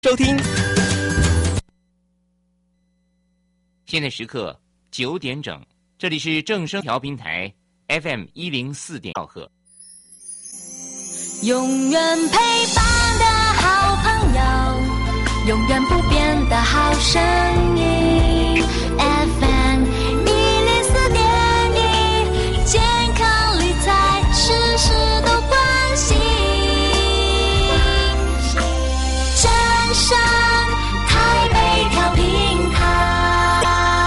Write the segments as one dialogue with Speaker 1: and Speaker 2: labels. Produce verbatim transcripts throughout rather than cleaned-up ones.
Speaker 1: 收听。现在时刻九点整，这里是正声调频台 F M 一零四点兆赫。
Speaker 2: 永远陪伴的好朋友，永远不变的好声音 F M 一零四点一，健康理财事事都关心。正声台北调频台。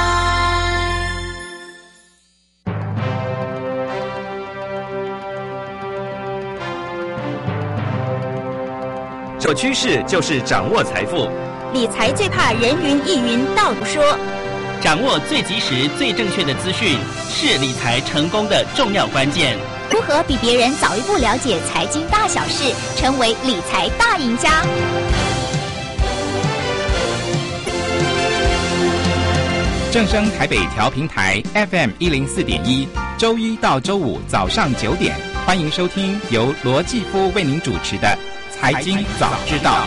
Speaker 3: 找趋势就是掌握财富，
Speaker 4: 理财最怕人云亦云道不说，
Speaker 5: 掌握最及时、最正确的资讯是理财成功的重要关键。
Speaker 4: 如何比别人早一步了解财经大小事，成为理财大赢家？
Speaker 6: 正声台北调频台 F M 一零四点一，周一到周五早上九点，欢迎收听由罗继夫为您主持的财经早知道。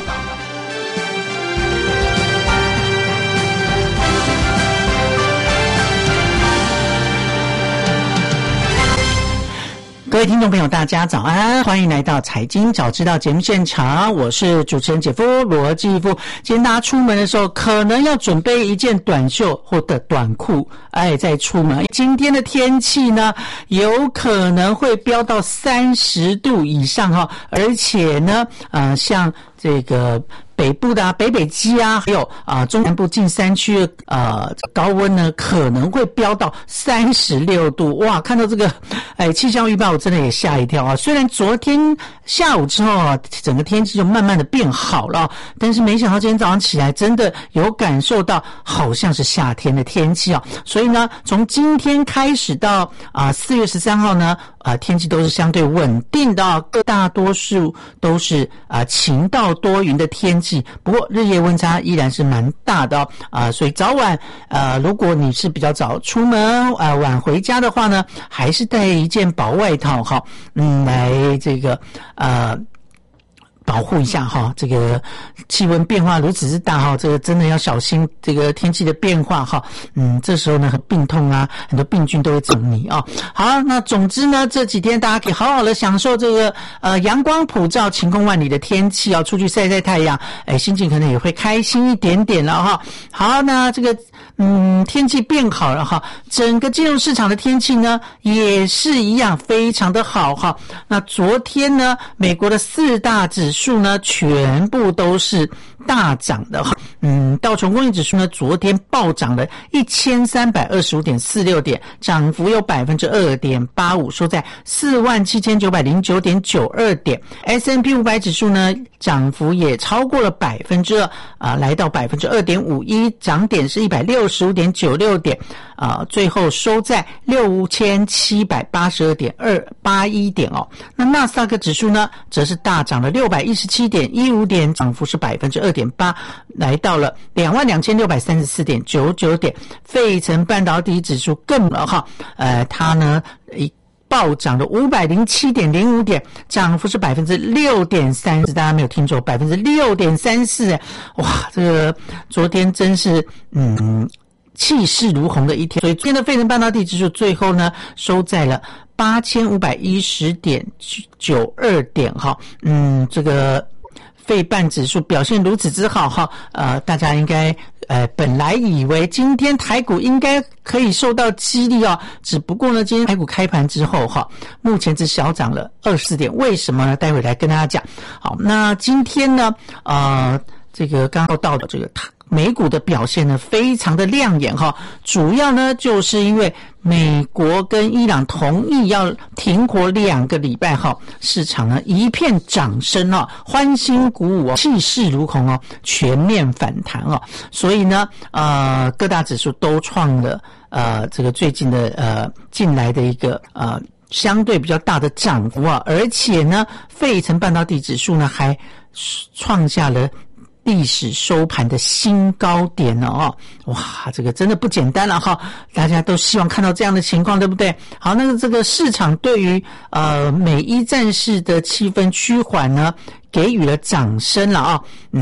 Speaker 7: 各位听众朋友大家早安，欢迎来到财经早知道节目现场，我是主持人姐夫罗继夫。今天大家出门的时候可能要准备一件短袖或者短裤，哎，再出门。今天的天气呢有可能会飙到三十度以上哈，而且呢呃像这个北部的啊北北基啊，还有啊、呃、中南部近山区的呃高温呢可能会飙到三十六度。哇，看到这个哎气象预报我真的也吓一跳啊。虽然昨天下午之后啊整个天气就慢慢的变好了，但是没想到今天早上起来真的有感受到好像是夏天的天气啊。所以呢从今天开始到啊四月十三号呢啊、呃、天气都是相对稳定的，各大多数都是啊、呃、晴到多云的天气，不过日夜温差依然是蛮大的哦，啊、呃，所以早晚呃，如果你是比较早出门啊、呃、晚回家的话呢，还是带一件薄外套哈，嗯，来这个呃。保护一下哈，这个气温变化如此之大哈，这个真的要小心这个天气的变化哈。嗯，这时候呢，病痛啊，很多病菌都会整你啊。好，那总之呢，这几天大家可以好好的享受这个呃阳光普照、晴空万里的天气啊，出去晒晒太阳，哎，心情可能也会开心一点点了哈。好，那这个嗯天气变好了哈，整个金融市场的天气呢也是一样非常的好哈。那昨天呢，美国的四大指数数呢全部都是大涨的，嗯，道琼工业指数呢昨天暴涨了一千三百二十五点四六点，涨幅有百分之二点八五，收在四万七千九百零九点九二点。S and P 五百指数呢涨幅也超过了百分之二啊，来到百分之二点五一，涨点是一百六十五点九六点啊，最后收在六千七百八十二点二八一点哦。那纳斯达克指数呢则是大涨了六百一十七点一五点，涨幅是百分之二点八，来到了两万两千六百三十四点九九点。费城半导体指数更了哈，呃，它呢一。暴涨了五百零七点零五点，涨幅是百分之六点三四，大家没有听错，百分之六点三四，哇，这个昨天真是嗯气势如虹的一天。所以今天的费城半导体指数最后呢收在了八千五百一十点九二点哈，嗯，这个。费半指数表现如此之好哈，呃，大家应该呃本来以为今天台股应该可以受到激励哦，只不过呢，今天台股开盘之后哈，目前只小涨了二十四点，为什么呢？待会来跟大家讲。好，那今天呢，呃，这个刚刚到的这个美股的表现呢，非常的亮眼哈，主要呢就是因为美国跟伊朗同意要停火两个礼拜哈，市场呢一片掌声哦，欢欣鼓舞哦，气势如虹哦，全面反弹哦，所以呢，呃，各大指数都创了呃这个最近的呃近来的一个呃相对比较大的涨幅啊，而且呢，费城半导体指数呢还创下了历史收盘的新高点了哦，哇，这个真的不简单了哈！大家都希望看到这样的情况，对不对？好，那个这个市场对于呃美伊战事的气氛趋缓呢，给予了掌声了啊、哦，嗯。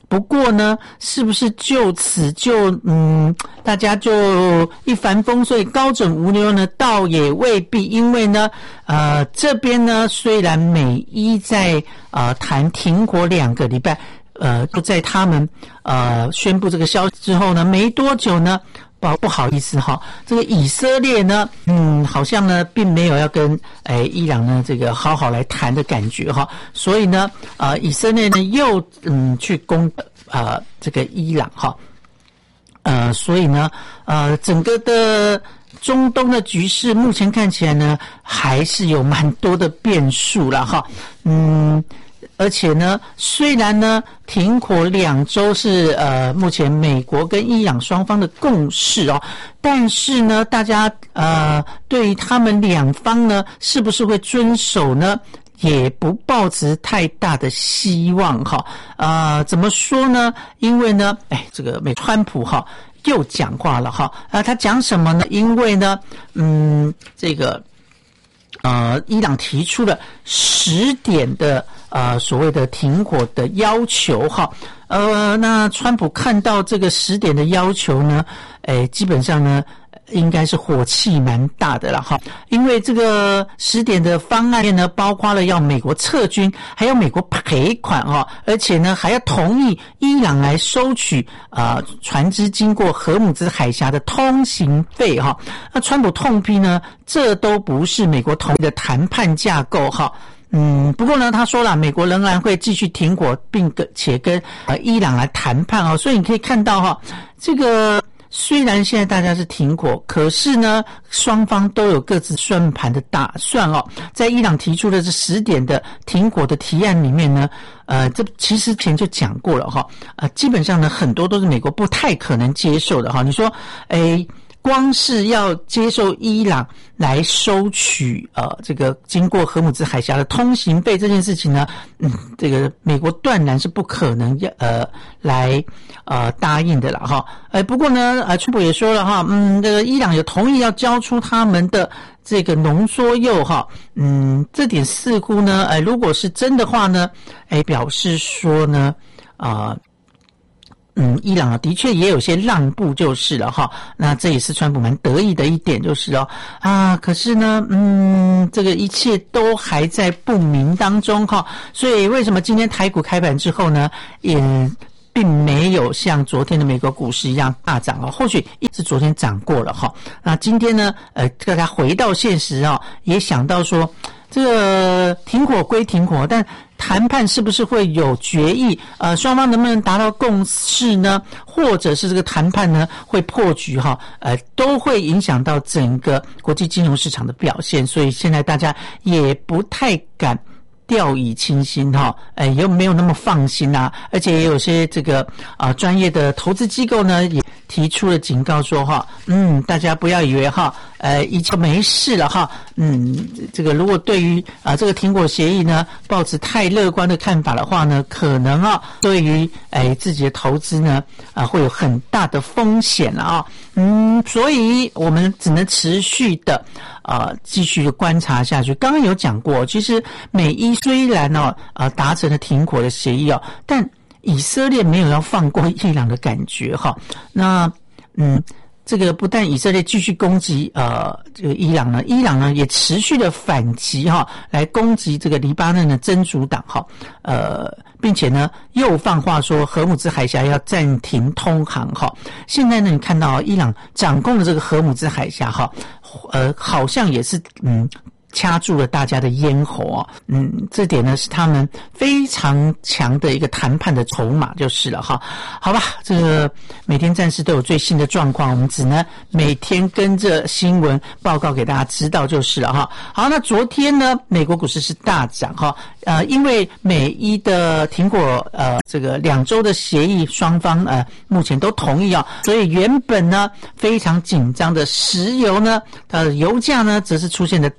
Speaker 7: 不过呢，是不是就此就嗯，大家就一帆风顺、高枕无忧呢？倒也未必，因为呢，呃，这边呢，虽然美伊在呃谈停火两个礼拜，呃，就在他们呃宣布这个消息之后呢，没多久呢。不不好意思哈，这个以色列呢，嗯，好像呢并没有要跟诶伊朗呢这个好好来谈的感觉哈，所以呢，呃，以色列呢又嗯去攻呃这个伊朗哈，呃，所以呢，呃，整个的中东的局势目前看起来呢还是有蛮多的变数了哈，嗯。而且呢，虽然呢停火两周是呃目前美国跟伊朗双方的共识哦，但是呢，大家呃对于他们两方呢是不是会遵守呢，也不抱持太大的希望哈。呃，怎么说呢？因为呢，哎，这个美川普哈又讲话了哈，啊，他讲什么呢？因为呢，嗯，这个呃，伊朗提出了十点的。呃，所谓的停火的要求哈，呃，那川普看到这个十点的要求呢，诶，基本上呢，应该是火气蛮大的了哈，因为这个十点的方案呢，包括了要美国撤军，还有美国赔款哈，而且呢，还要同意伊朗来收取啊、呃、船只经过荷姆兹海峡的通行费哈。那川普痛批呢，这都不是美国同意的谈判架构哈。嗯，不过呢，他说了，美国仍然会继续停火，并跟且跟呃伊朗来谈判哦。所以你可以看到哈，这个虽然现在大家是停火，可是呢，双方都有各自算盘的打算哦。在伊朗提出的这十点的停火的提案里面呢，呃，这其实前就讲过了哈，呃，基本上呢，很多都是美国不太可能接受的哈。你说，诶。光是要接受伊朗来收取呃这个经过荷姆兹海峡的通行费这件事情呢，嗯，这个美国断然是不可能呃来呃答应的了哈。呃不过呢，呃川普也说了哈，嗯，这个伊朗有同意要交出他们的这个浓缩铀哈，嗯，这点似乎呢，呃如果是真的话呢，哎表示说呢，啊、呃。嗯，伊朗啊，的确也有些让步就是了哈。那这也是川普蛮得意的一点就是哦啊，可是呢，嗯，这个一切都还在不明当中哈。所以为什么今天台股开盘之后呢，也并没有像昨天的美国股市一样大涨哦？或许一直昨天涨过了哈。那今天呢，呃，大家回到现实啊，也想到说。这个停火归停火，但谈判是不是会有决议？呃，双方能不能达到共识呢？或者是这个谈判呢会破局哈？呃，都会影响到整个国际金融市场的表现，所以现在大家也不太敢掉以轻心哈，呃，又没有那么放心啊，而且也有些这个啊、呃、专业的投资机构呢也提出了警告说哈，嗯，大家不要以为哈，呃，一切没事了哈，嗯，这个如果对于啊、呃、这个停火协议呢抱持太乐观的看法的话呢，可能啊对于哎自己的投资呢啊、呃、会有很大的风险了啊，嗯，所以我们只能持续的啊、呃、继续观察下去。刚刚有讲过，其实美伊虽然哦啊、呃、达成了停火的协议哦，但以色列没有要放过伊朗的感觉哈。那嗯，这个不但以色列继续攻击呃这个伊朗呢，伊朗呢也持续的反击哈，来攻击这个黎巴嫩的真主党哈，呃，并且呢又放话说荷姆兹海峡要暂停通航哈。现在呢，你看到伊朗掌控的这个荷姆兹海峡哈，呃，好像也是嗯。掐住了大家的咽喉啊，嗯，这点呢是他们非常强的一个谈判的筹码就是了哈。好吧，这个每天战士都有最新的状况，我们只能每天跟着新闻报告给大家知道就是了哈。好，那昨天呢，美国股市是大涨哈，呃，因为美伊的停火呃这个两周的协议双方呃目前都同意啊，所以原本呢非常紧张的石油呢，它的油价呢则是出现了大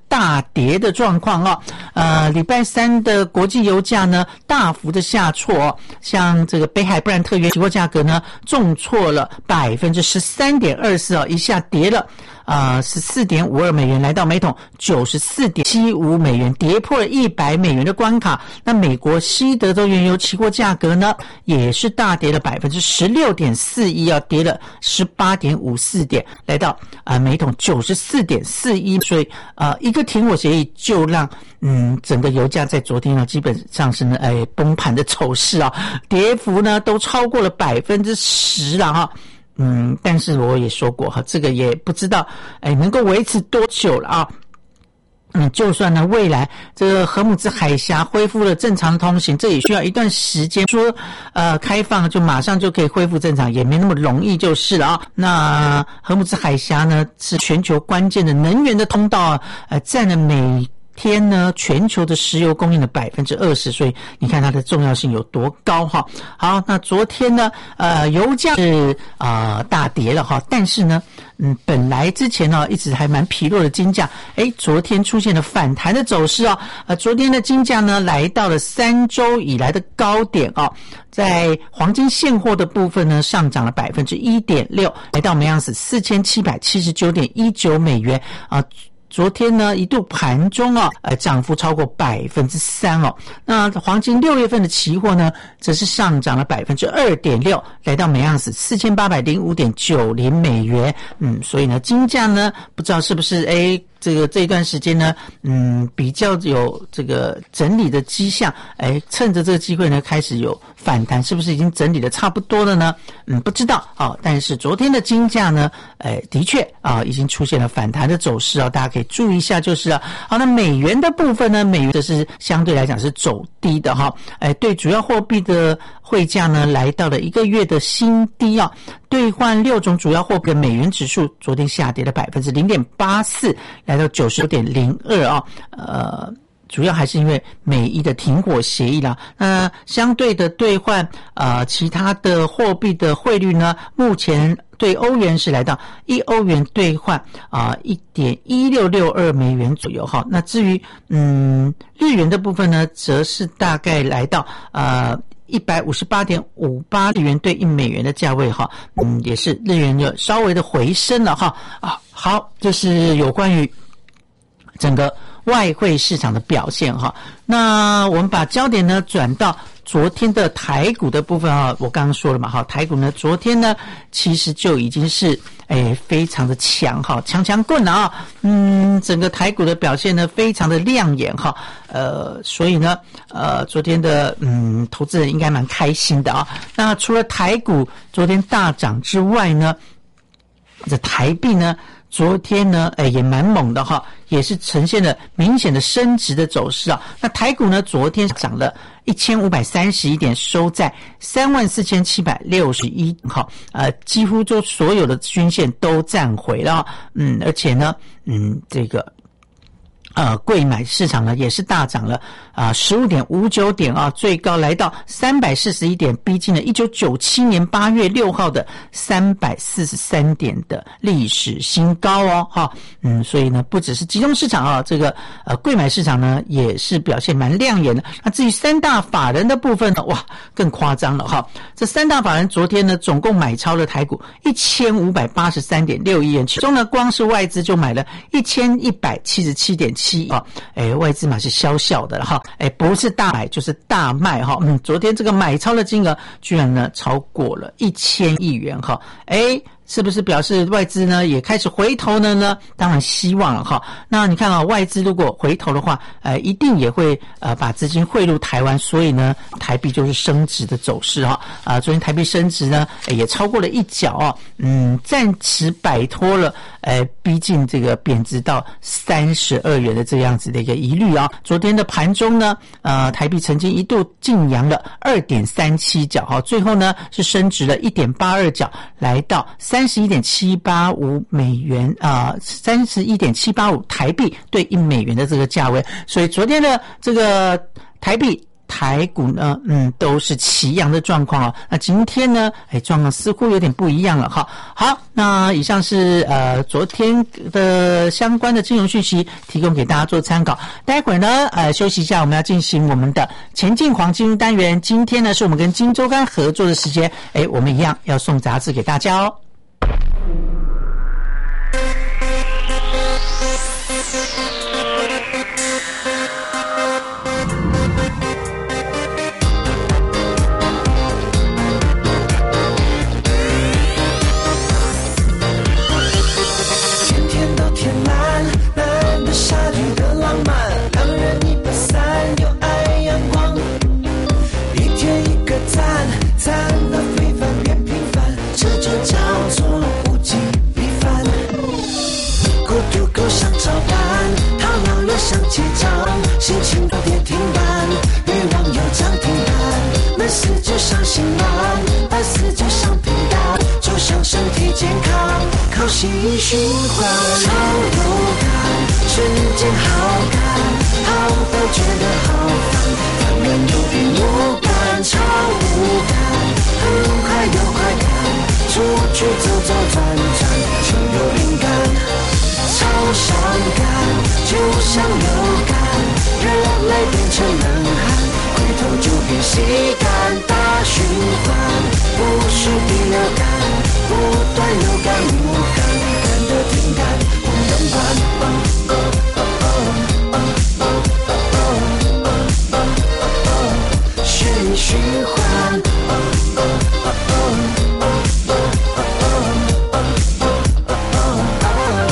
Speaker 7: 跌的状况哦。呃，礼拜三的国际油价呢大幅的下挫哦，像这个北海布兰特原期货价格呢重挫了百分之十三点二四哦，一下跌了啊十四点五二美元，来到每桶九十四点七五美元，跌破了一百美元的关卡。那美国西德州原油期货价格呢也是大跌了百分之十六点四一啊，跌了十八点五四点，来到啊、呃、每桶九十四点四一，所以呃一个停火协议就让嗯整个油价在昨天呢基本上是呢哎崩盘的走势啊，跌幅呢都超过了百分之十了哈。嗯，但是我也说过哈，这个也不知道哎能够维持多久了啊。嗯，就算呢未来这个荷姆兹海峡恢复了正常的通行，这也需要一段时间，说呃开放就马上就可以恢复正常，也没那么容易就是了啊。那荷姆兹海峡呢是全球关键的能源的通道啊，呃占了每天呢全球的石油供应的百分之二十，所以你看它的重要性有多高哈。好，那昨天呢呃油价是啊、呃、大跌了哈，但是呢嗯本来之前呢一直还蛮疲弱的金价，诶昨天出现了反弹的走势哦。呃昨天的金价呢来到了三周以来的高点哦，在黄金现货的部分呢上涨了百分之一点六，来到每盎司四千七百七十九点一九美元啊。昨天呢一度盘中啊呃涨幅超过百分之三哦。那黄金六月份的期货呢则是上涨了百分之二点六，来到每盎司四千八百零五点九零美元。嗯，所以呢金价呢不知道是不是诶这个这一段时间呢嗯比较有这个整理的迹象，诶趁着这个机会呢开始有反弹，是不是已经整理的差不多了呢？嗯不知道啊、哦。但是昨天的金价呢诶的确啊、哦、已经出现了反弹的走势哦，大家可以注意一下就是了。好，那美元的部分呢，美元这是相对来讲是走低的哈，诶对主要货币的汇价呢来到了一个月的新低啊。兑换六种主要货币的美元指数昨天下跌了百分之零点八四，来到九十九点零二啊。呃，主要还是因为美伊的停火协议啦。那相对的兑换呃其他的货币的汇率呢，目前对欧元是来到一欧元兑换啊 一点一六六二美元左右哈。那至于嗯日元的部分呢，则是大概来到呃一百五十八点五八日元兑一美元的价位哈，嗯，也是日元有稍微的回升了哈啊。好，这是有关于整个外汇市场的表现哈。那我们把焦点呢转到昨天的台股的部分啊，我刚刚说了嘛哈，台股呢昨天呢其实就已经是诶非常的强哈，强强棍啊，嗯，整个台股的表现呢非常的亮眼哈，呃，所以呢呃昨天的嗯投资人应该蛮开心的啊。那除了台股昨天大涨之外呢，这台币呢昨天呢，哎，也蛮猛的哈，也是呈现了明显的升值的走势啊。那台股呢，昨天涨了一千五百三十一点，收在三万四千七百六十一，哈，呃，几乎就所有的均线都站回了，嗯，而且呢，嗯，这个。呃，柜买市场呢也是大涨了啊，十五点五九点啊，最高来到三百四十一点，逼近了一九九七年八月六号的三百四十三点的历史新高哦，哈，嗯，所以呢，不只是集中市场啊，这个呃柜买市场呢也是表现蛮亮眼的。那至于三大法人的部分呢，哇，更夸张了哈，这三大法人昨天呢总共买超了台股一千五百八十三点六亿元，其中呢光是外资就买了一千一百七十七点七。七啊，哎，外资嘛是小小的了哈，哎，不是大买就是大卖哈，嗯，昨天这个买超的金额居然呢超过了一千亿元哈，哎。是不是表示外资呢也开始回头了呢？当然希望了哈。那你看啊，外资如果回头的话，呃，一定也会呃把资金汇入台湾，所以呢，台币就是升值的走势哈。啊、呃，昨天台币升值呢，也超过了一角啊，嗯，暂时摆脱了呃逼近这个贬值到三十二元的这样子的一个疑虑啊。昨天的盘中呢，呃，台币曾经一度晋扬了 二点三七角哈，最后呢是升值了 一点八二角，来到三十一点七八五美元啊，三十一点七八五台币对一美元的这个价位，所以昨天的这个台币台股呢，嗯，都是齐扬的状况哦。那今天呢，哎，状况似乎有点不一样了哈。好，那以上是呃昨天的相关的金融讯息，提供给大家做参考。待会儿呢，呃，休息一下，我们要进行我们的前进黄金单元。今天呢，是我们跟金周刊合作的时间，哎，我们一样要送杂志给大家哦。
Speaker 8: 想结账，心情都跌停板，欲望有涨停板，没事就上心安，百事就上平淡，就像身体健康，靠血液循环，超有感，瞬间好感，好到觉得好烦，反正有点无感，超无感，很快有快感，出去走走转转，就有灵感，超伤感。就像流感，热泪变成冷汗，回头就变吸干，大循环，不是第六感，不断有感无感，感的停感不能关。哦哦哦哦哦哦哦哦哦，血液循环。哦哦哦哦哦哦哦哦哦哦。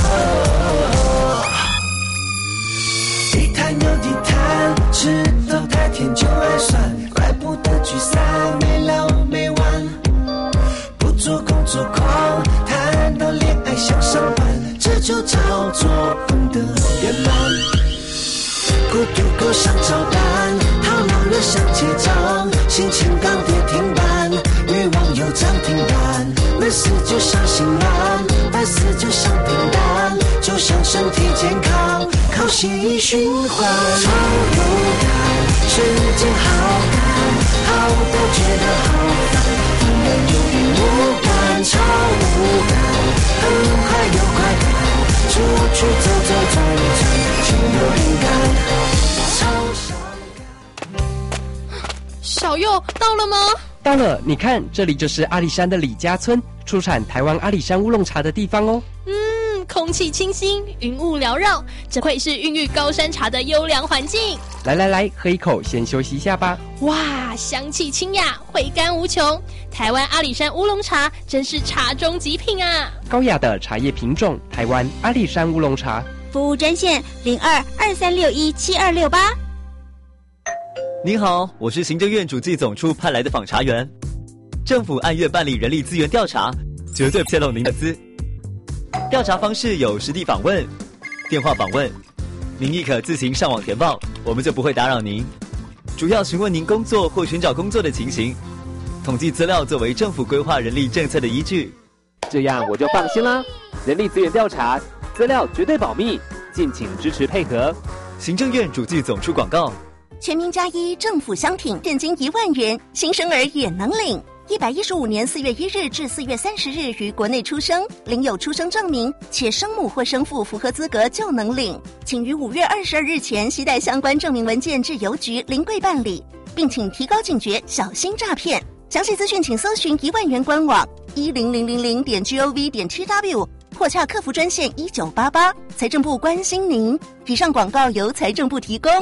Speaker 8: 石头太甜就爱酸，怪不得聚散没了没完。不做工作狂，谈到恋爱想上班，这就叫做功德圆满。孤独够想找单，好恼人想结账，心情刚跌停板，欲望有涨停板，没事就上心安，百事就上平淡，就像身体健康，靠血液循环，超有感，瞬间好感，好到觉得好烦，突然有点无感，超无感，很快有快感，出去走走转转，就有灵感，超伤感。
Speaker 9: 小佑到了吗？
Speaker 10: 到了，你看，这里就是阿里山的李家村，出产台湾阿里山乌龙茶的地方哦。
Speaker 9: 嗯，空气清新，云雾缭绕，这会是孕育高山茶的优良环境。
Speaker 10: 来来来，喝一口，先休息一下吧。
Speaker 9: 哇，香气清雅，回甘无穷。台湾阿里山乌龙茶真是茶中极品啊！
Speaker 10: 高雅的茶叶品种，台湾阿里山乌龙茶。
Speaker 4: 服务专线零二二三六一七二六八。
Speaker 11: 您好，我是行政院主计总处派来的访查员。政府按月办理人力资源调查，绝对不泄露您的资。调查方式有实地访问、电话访问，您亦可自行上网填报，我们就不会打扰您。主要询问您工作或寻找工作的情形，统计资料作为政府规划人力政策的依据。
Speaker 12: 这样我就放心啦。人力资源调查资料绝对保密，敬请支持配合。
Speaker 11: 行政院主计总处广告。
Speaker 13: 全民加一政府相挺，现金一万元，新生儿也能领。一百一十五年四月一日至四月三十日于国内出生，领有出生证明，且生母或生父符合资格就能领。请于五月二十二日前携带相关证明文件至邮局临柜办理，并请提高警觉，小心诈骗。详细资讯请搜寻一万元官网一零零零零点 gov 点 tw 或洽客服专线一九八八。财政部关心您。以上广告由财政部提供。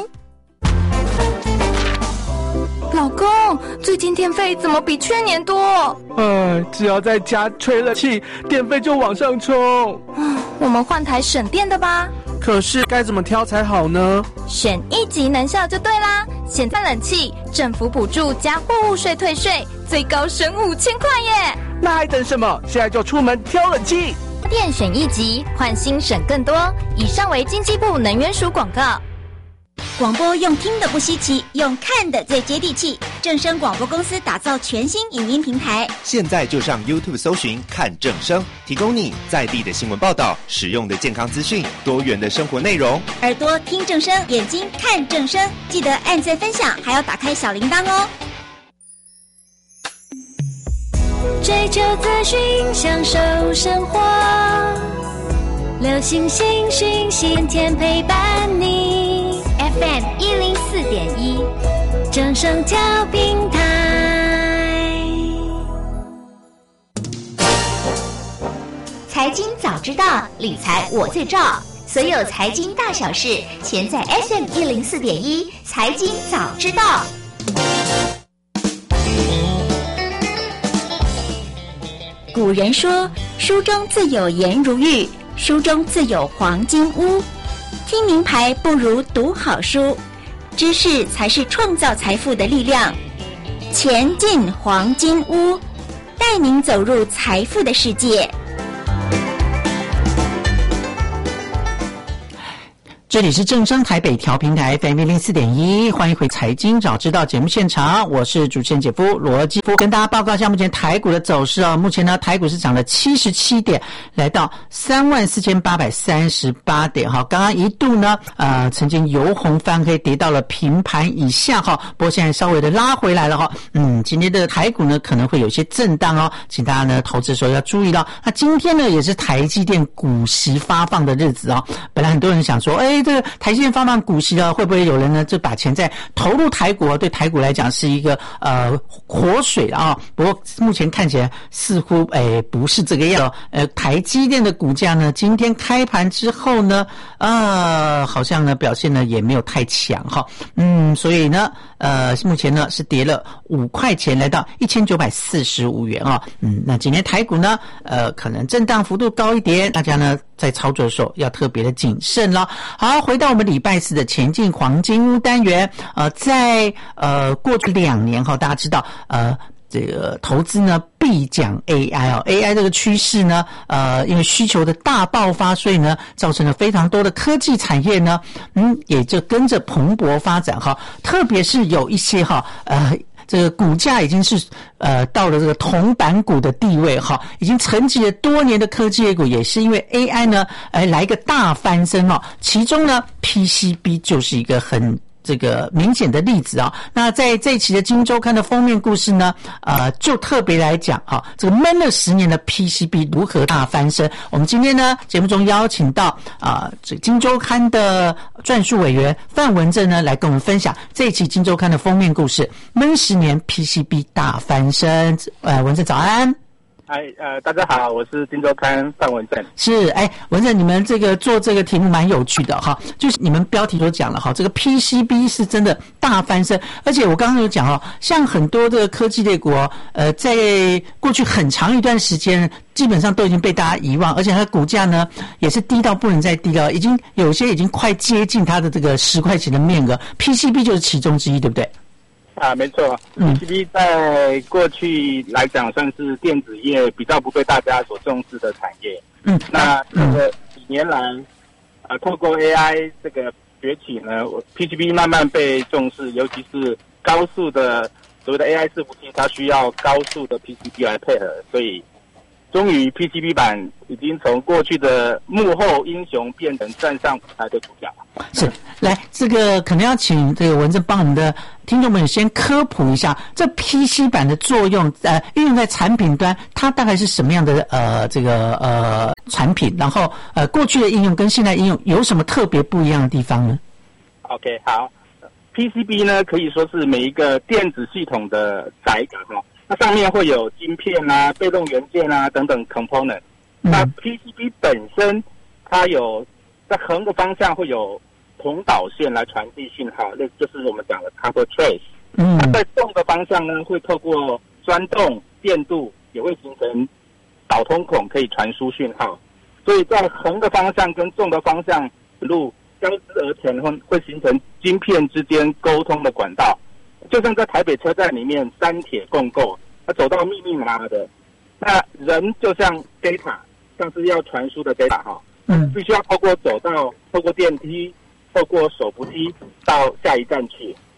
Speaker 9: 老公，最近电费怎么比去年多？
Speaker 14: 哎，只要在家吹了气，电费就往上冲。
Speaker 9: 我们换台省电的吧。
Speaker 14: 可是该怎么挑才好呢？
Speaker 9: 选一级能效就对啦。现在冷气政府补助加货物税退税，最高省五千块耶！
Speaker 14: 那还等什么？现在就出门挑冷气。
Speaker 9: 电选一级，换新省更多。以上为经济部能源署广告。
Speaker 4: 广播用听的不稀奇，用看的最接地气。 正声广播公司打造全新影音平台，
Speaker 3: 现在就上 YouTube 搜寻看正声，提供你在地的新闻报道、实用的健康资讯、多元的生活内容。
Speaker 4: 耳朵听正声，眼睛看正声，记得按赞分享，还要打开小铃铛哦。
Speaker 2: 追求资讯，享受生活，流行新讯息，天天陪伴你。
Speaker 4: F M 一零四点一，
Speaker 2: 正声调频台。
Speaker 4: 财经早知道，理财我最照。所有财经大小事，全在 F M 一零四点一，财经早知道。古人说，书中自有颜如玉，书中自有黄金屋。听名牌不如读好书，知识才是创造财富的力量。钱进黄金屋，带您走入财富的世界。
Speaker 7: 这里是正声台北调频台 F M 一零四点一，欢迎回财经早知道节目现场，我是主持人姐夫罗继夫，跟大家报告一下目前台股的走势啊。目前呢，台股是涨了七十七点，来到三万四千八百三十八点哈。刚刚一度呢，呃，曾经由红翻黑，跌到了平盘以下哈，不过现在稍微的拉回来了哈。嗯，今天的台股呢可能会有些震荡哦，请大家呢投资的时候要注意到。那今天呢也是台积电股息发放的日子哦，本来很多人想说，哎。这个台积电发放股息呢，会不会有人呢就把钱再投入台股？对台股来讲是一个呃活水啊。不过目前看起来似乎诶不是这个样。呃，台积电的股价呢，今天开盘之后呢，呃，好像呢表现呢也没有太强哈。嗯，所以呢，呃，目前呢是跌了五块钱，来到一千九百四十五元啊。嗯，那今天台股呢，呃，可能震荡幅度高一点，大家呢在操作的时候要特别的谨慎了。好，回到我们礼拜四的前进黄金屋单元，呃，在呃过去两年哈，大家知道呃。这个投资呢必讲 A I 哦 ，A I 这个趋势呢，呃，因为需求的大爆发，所以呢，造成了非常多的科技产业呢，嗯，也就跟着蓬勃发展哈。特别是有一些哈，呃。这个股价已经是呃到了这个铜板股的地位哈，已经沉寂了多年的科技类股，也是因为 A I 呢，哎来一个大翻身哦。其中呢 ，P C B 就是一个很这个明显的例子啊。那在这一期的《今周刊》的封面故事呢，呃，就特别来讲啊，这个闷了十年的 P C B 如何大翻身。我们今天呢节目中邀请到啊，这《今周刊》的撰述委员范文正呢来跟我们分享这一期《今周刊》的封面故事，闷十年 P C B 大翻身。呃，文正早安。
Speaker 15: 嗨，呃，大家好，我是《今周刊》范文正。
Speaker 7: 是，哎，文正，你们这个做这个题目蛮有趣的哈，就是你们标题都讲了哈，这个 P C B 是真的大翻身，而且我刚刚有讲哦，像很多的科技类股哦，呃，在过去很长一段时间，基本上都已经被大家遗忘，而且它的股价呢也是低到不能再低了，已经有些已经快接近它的这个十块钱的面额 ，P C B 就是其中之一，对不对？
Speaker 15: 啊，没错 ，P C B 在过去来讲算是电子业比较不被大家所重视的产业。嗯，那这个几年来，啊，透过 A I 这个崛起呢 ，P C B 慢慢被重视，尤其是高速的所谓的 A I 伺服器，它需要高速的 P C B 来配合，所以终于 P C B 版已经从过去的幕后英雄变成站上舞台的主角。
Speaker 7: 是，来，这个可能要请这个文正帮我们的听众们先科普一下，这 P C 版的作用，呃，运用在产品端，它大概是什么样的呃这个呃产品？然后呃过去的应用跟现在应用有什么特别不一样的地方呢
Speaker 15: ？OK， 好 ，P C B 呢可以说是每一个电子系统的载感哈，那上面会有晶片啊、被动元件啊等等 component。那 P C B 本身它有在横的方向会有铜导线来传递讯号，那就是我们讲的 copper trace。嗯，那在纵的方向呢，会透过钻洞、电镀，也会形成导通孔，可以传输讯号。所以在横的方向跟纵的方向路交织而成，会会形成晶片之间沟通的管道。就像在台北车站里面三铁共构，它走到密密麻麻的，那人就像 data， 像是要传输的 data 哈。嗯，必须要透过走道、透过电梯、透过手扶梯到下一站去。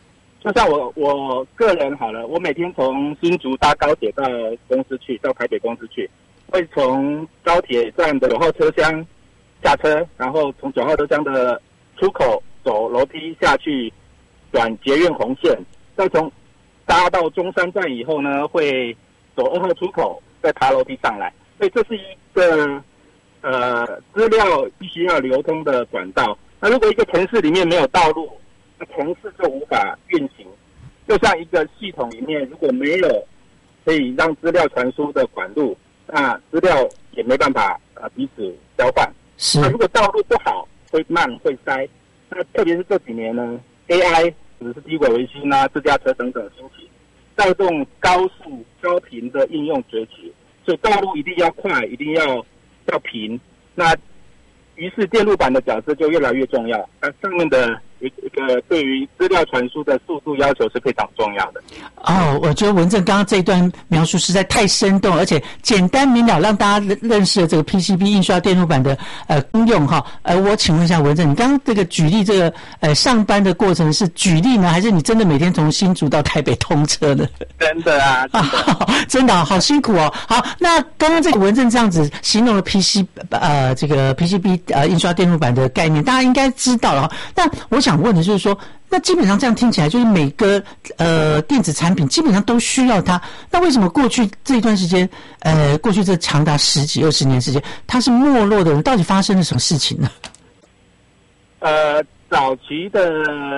Speaker 15: 就像我我个人好了，我每天从新竹搭高铁到公司去，到台北公司去，会从高铁站的九号车厢下车，然后从九号车厢的出口走楼梯下去，转捷运红线，再从搭到中山站以后呢，会走二号出口，再爬楼梯上来。所以这是一个呃资料必须要流通的管道。那如果一个城市里面没有道路，那城市就无法运行。就像一个系统里面如果没有可以让资料传输的管路，那资料也没办法呃彼此交换。
Speaker 7: 是。
Speaker 15: 那如果道路不好，会慢会塞。那特别是这几年呢 ，A I 或者是低轨卫星啊、自驾车等等兴起，带动高速高频的应用崛起，所以道路一定要快，一定要要平。那于是电路板的角色就越来越重要。那上面的一一个对于资料传输的速度要求是非常重要的。
Speaker 7: 哦，我觉得文正刚刚这一段描述实在太生动，而且简单明了，让大家认认识了这个 P C B 印刷电路板的呃功用哈。呃，我请问一下文正，你刚刚这个举例这个呃上班的过程是举例呢，还是你真的每天从新竹到台北通车呢？
Speaker 15: 真的啊，真的，
Speaker 7: 哦、真的、啊、好辛苦哦。好，那刚刚这个文正这样子形容了 P C 呃这个 P C B 呃印刷电路板的概念，大家应该知道了。但我想问的就是说，那基本上这样听起来，就是每个呃电子产品基本上都需要它。那为什么过去这一段时间，呃，过去这长达十几二十年时间，它是没落的？到底发生了什么事情呢？
Speaker 15: 呃，早期的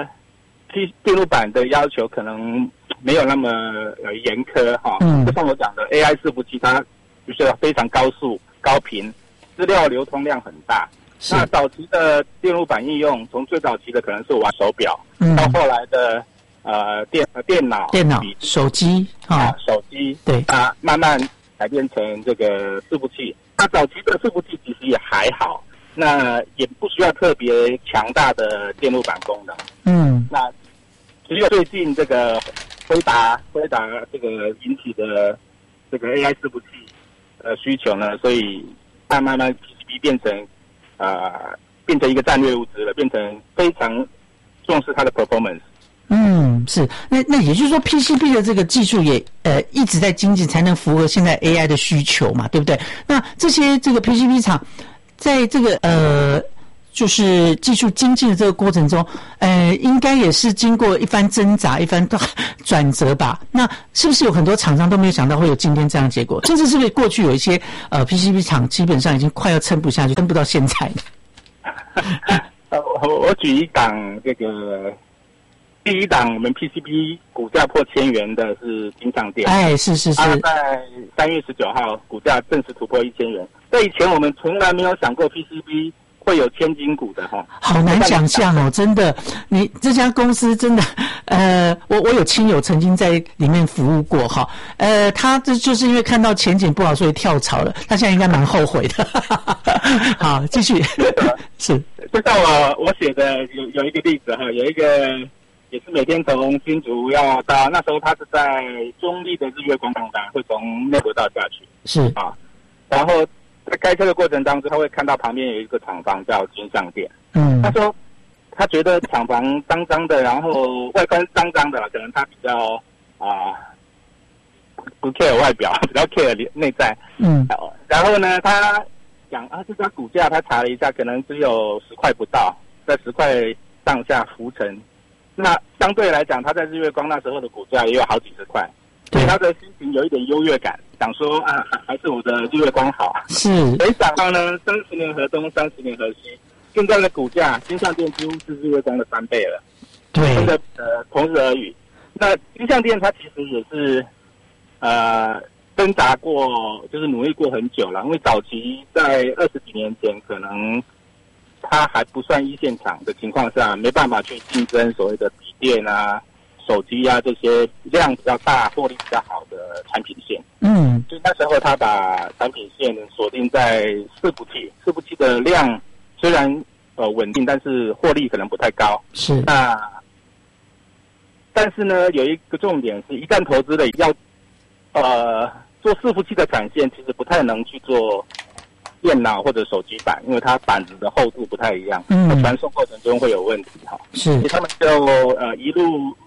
Speaker 15: P 电路板的要求可能没有那么呃严苛哈。嗯。就像我讲的 A I 伺服器，它就是要非常高速、高频，资料流通量很大。那早期的电路板应用，从最早期的可能是玩手表，嗯、到后来的呃电呃电脑、
Speaker 7: 电脑、手机
Speaker 15: 啊、手机，
Speaker 7: 对
Speaker 15: 啊，慢慢改变成这个伺服器。那早期的伺服器其实也还好，那也不需要特别强大的电路板功能。
Speaker 7: 嗯，
Speaker 15: 那只有最近这个辉达辉达这个引起的这个 A I 伺服器呃需求呢，所以慢慢慢 P C B 变成。呃，变成一个战略物资了，变成非常重视它的 performance。
Speaker 7: 嗯，是。那那也就是说 ，P C B 的这个技术也呃一直在精进，才能符合现在 A I 的需求嘛，对不对？那这些这个 P C B 厂，在这个呃就是技术精进的这个过程中，呃，应该也是经过一番挣扎、一番转折吧？那是不是有很多厂商都没有想到会有今天这样的结果？甚至是不是过去有一些呃 P C B 厂基本上已经快要撑不下去，撑不到现在
Speaker 15: 呢？我我举一档这个第一档，我们 P C B 股价破千元的是金像电，
Speaker 7: 哎，是是是，
Speaker 15: 它在三月十九号股价正式突破一千元。在以前我们从来没有想过 P C B。会有千金股的哈，
Speaker 7: 好难想象哦，真的，你这家公司真的，呃，我我有亲友曾经在里面服务过哈，呃，他这就是因为看到前景不好，所以跳槽了，他现在应该蛮后悔的。好，继续，是，
Speaker 15: 就像我我写的有有一个例子哈，有一个也是每天从新竹要到，那时候他是在中立的日月光上班，会从内国道下去，
Speaker 7: 是
Speaker 15: 啊，然后。在开车的过程当中，他会看到旁边有一个厂房叫金像电。嗯，他说他觉得厂房脏脏的，然后外观脏脏的，可能他比较啊、呃、不 care 外表，比较 care 内在。嗯，然后呢，他讲啊，这家股价他查了一下，可能只有十块不到，在十块上下浮沉。那相对来讲，他在日月光那时候的股价也有好几十块。所以他的心情有一点优越感，想说啊，还是我的日月光好。
Speaker 7: 是，
Speaker 15: 没想到呢，三十年河东，三十年河西，现在的股价，金像电几乎是日月光的三倍了。
Speaker 7: 对，
Speaker 15: 真的呃，同日而语。那金像电它其实也是呃挣扎过，就是努力过很久了。因为早期在二十几年前，可能它还不算一线厂的情况下，没办法去竞争所谓的笔电啊。手机啊，这些量比较大、获利比较好的产品线，嗯，所以那时候他把产品线锁定在伺服器，伺服器的量虽然呃稳定，但是获利可能不太高。
Speaker 7: 是
Speaker 15: 那，但是呢，有一个重点是，一旦投资了，要呃做伺服器的产线，其实不太能去做电脑或者手机板，因为它板子的厚度不太一样，嗯，传送过程中会有问题哈。
Speaker 7: 是，
Speaker 15: 所以他们就呃一路。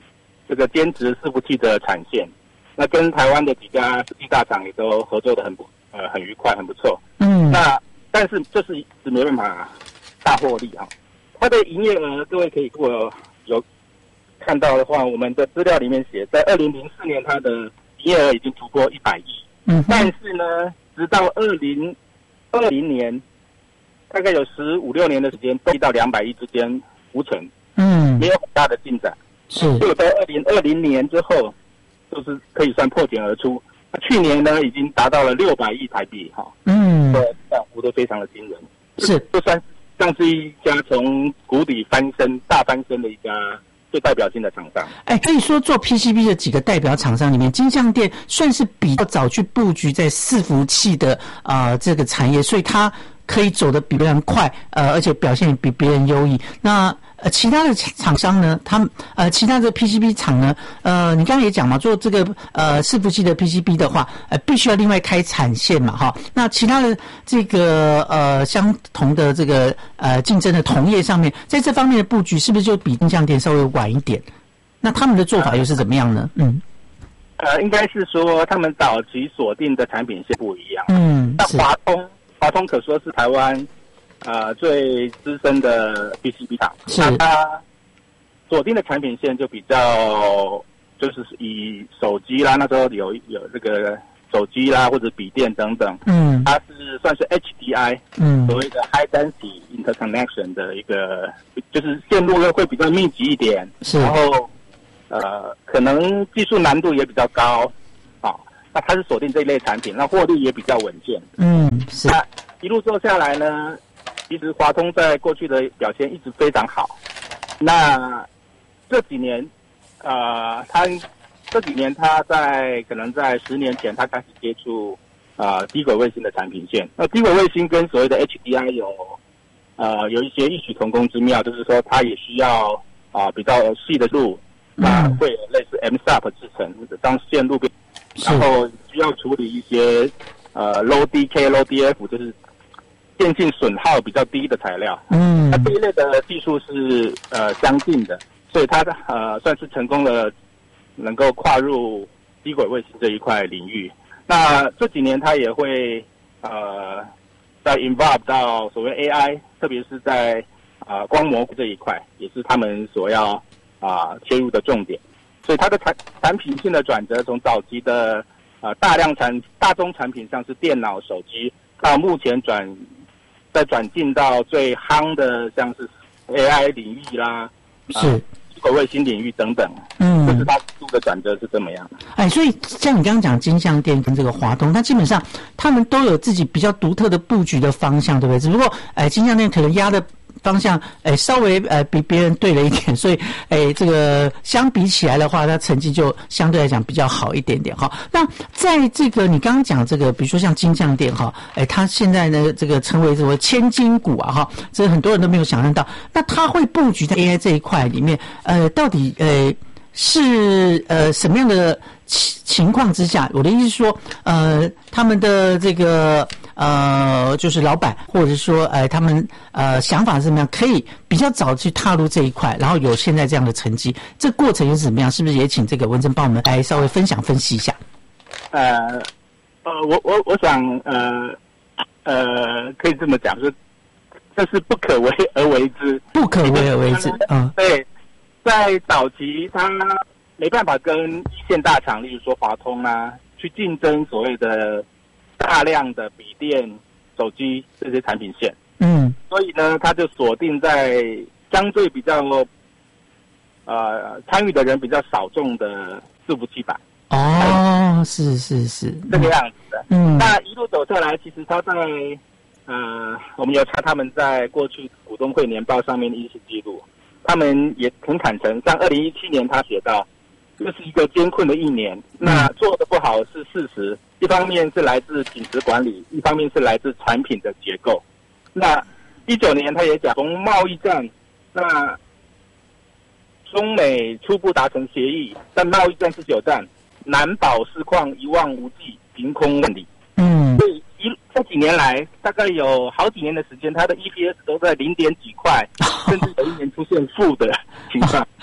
Speaker 15: 这个坚持伺服器的产线。那跟台湾的几家世纪大厂也都合作的很不呃很愉快，很不错。
Speaker 7: 嗯，
Speaker 15: 那但是就是一直没办法大获利啊。它的营业额，各位可以如果有看到的话，我们的资料里面写，在二零零四年它的营业额已经突破一百亿。
Speaker 7: 嗯，
Speaker 15: 但是呢，直到二零二零年，大概有十五六年的时间，都到两百亿之间浮沉。
Speaker 7: 嗯，
Speaker 15: 没有很大的进展。
Speaker 7: 是，
Speaker 15: 就在二零二零年之后，就是可以算破茧而出。去年呢，已经达到了六百亿台币，哈，
Speaker 7: 嗯，
Speaker 15: 涨幅都非常的惊人，
Speaker 7: 是，
Speaker 15: 就算像是一家从谷底翻身、大翻身的一家最代表性的厂商。
Speaker 7: 哎，可以说做 P C B 的几个代表厂商里面，金像电算是比较早去布局在伺服器的啊、呃、这个产业，所以它可以走得比别人快，呃，而且表现比别人优异。那呃，其他的厂商呢？他们呃，其他的 P C B 厂呢？呃，你刚刚也讲嘛，做这个呃伺服器的 P C B 的话，呃，必须要另外开产线嘛，哈。那其他的这个呃相同的这个呃竞争的同业上面，在这方面的布局是不是就比金像电稍微晚一点？那他们的做法又是怎么样呢？嗯，
Speaker 15: 呃，应该是说他们早期锁定的产品线不一样。
Speaker 7: 嗯，
Speaker 15: 那华通，华通可说是台湾。呃，最资深的 P C B 厂，那它锁定的产品线就比较，就是以手机啦，那时候有有这个手机啦或者笔电等等，
Speaker 7: 嗯，
Speaker 15: 它是算是 H D I，
Speaker 7: 嗯，
Speaker 15: 所谓的 High Density Interconnection 的一个，就是线路会比较密集一点，
Speaker 7: 是，
Speaker 15: 然后呃，可能技术难度也比较高，啊，那它是锁定这一类产品，那获利也比较稳健，
Speaker 7: 嗯，是，
Speaker 15: 那一路做下来呢。其实华通在过去的表现一直非常好，那这几年，呃，他这几年他在可能在十年前他开始接触呃低轨卫星的产品线。那低轨卫星跟所谓的 H D I 有呃有一些异曲同工之妙，就是说它也需要啊、呃、比较细的路，那、呃、会有类似 M S A P 制成当线路边，然后需要处理一些呃 low D K low D F 就是。电信损耗比较低的材料，
Speaker 7: 嗯，
Speaker 15: 那这一类的技术是呃相近的，所以它呃算是成功的能够跨入低轨卫星这一块领域。那这几年它也会呃在 involve 到所谓 A I， 特别是在啊、呃、光模这一块，也是他们所要啊、呃、切入的重点。所以它的产产品性的转折，从早期的呃大量产大宗产品，像是电脑、手机，到目前转。再转进到最夯的，像是 A I 领域啦，
Speaker 7: 是
Speaker 15: 低轨卫星领域等等，
Speaker 7: 嗯，
Speaker 15: 就是它速度的转折是这么样。
Speaker 7: 哎，所以像你刚刚讲金像电跟这个华通，它基本上他们都有自己比较独特的布局的方向，对不对？只不过，哎，金像电可能压的方向，哎，稍微呃比别人对了一点，所以，哎，这个相比起来的话，它成绩就相对来讲比较好一点点哈。那在这个你刚刚讲这个，比如说像金像电哈，哎，它现在呢这个称为什么千金股啊哈，这很多人都没有想象到。那它会布局在 A I 这一块里面，呃，到底呃是呃什么样的情情况之下？我的意思是说，呃，他们的这个。呃，就是老板，或者说，呃，他们呃想法是怎么样，可以比较早去踏入这一块，然后有现在这样的成绩，这过程又是怎么样？是不是也请这个文珍帮我们来稍微分享分析一下？
Speaker 15: 呃，呃，我我我想，呃呃，可以这么讲，是这是不可为而为之，
Speaker 7: 不可为而为之，嗯，
Speaker 15: 对，在早期他没办法跟一线大厂，例如说华通啊，去竞争所谓的。大量的笔电、手机这些产品线，
Speaker 7: 嗯，
Speaker 15: 所以呢，他就锁定在相对比较呃参与的人比较少众的伺服器板。
Speaker 7: 哦，是是是，
Speaker 15: 这个样子的。
Speaker 7: 嗯，
Speaker 15: 那一路走下来，其实他在呃，我们有查他们在过去股东会年报上面的一些记录，他们也很坦诚，像二零一七年他写到。这是一个艰困的一年，那做的不好是事实。一方面是来自品质管理，一方面是来自产品的结构。那一九年他也讲，从贸易战，那中美初步达成协议，但贸易战是久战，难保市况一望无际，凭空万里。
Speaker 7: 嗯，
Speaker 15: 所以一这几年来，大概有好几年的时间，它的 E P S 都在零点几块，甚至有一年出现负的情况。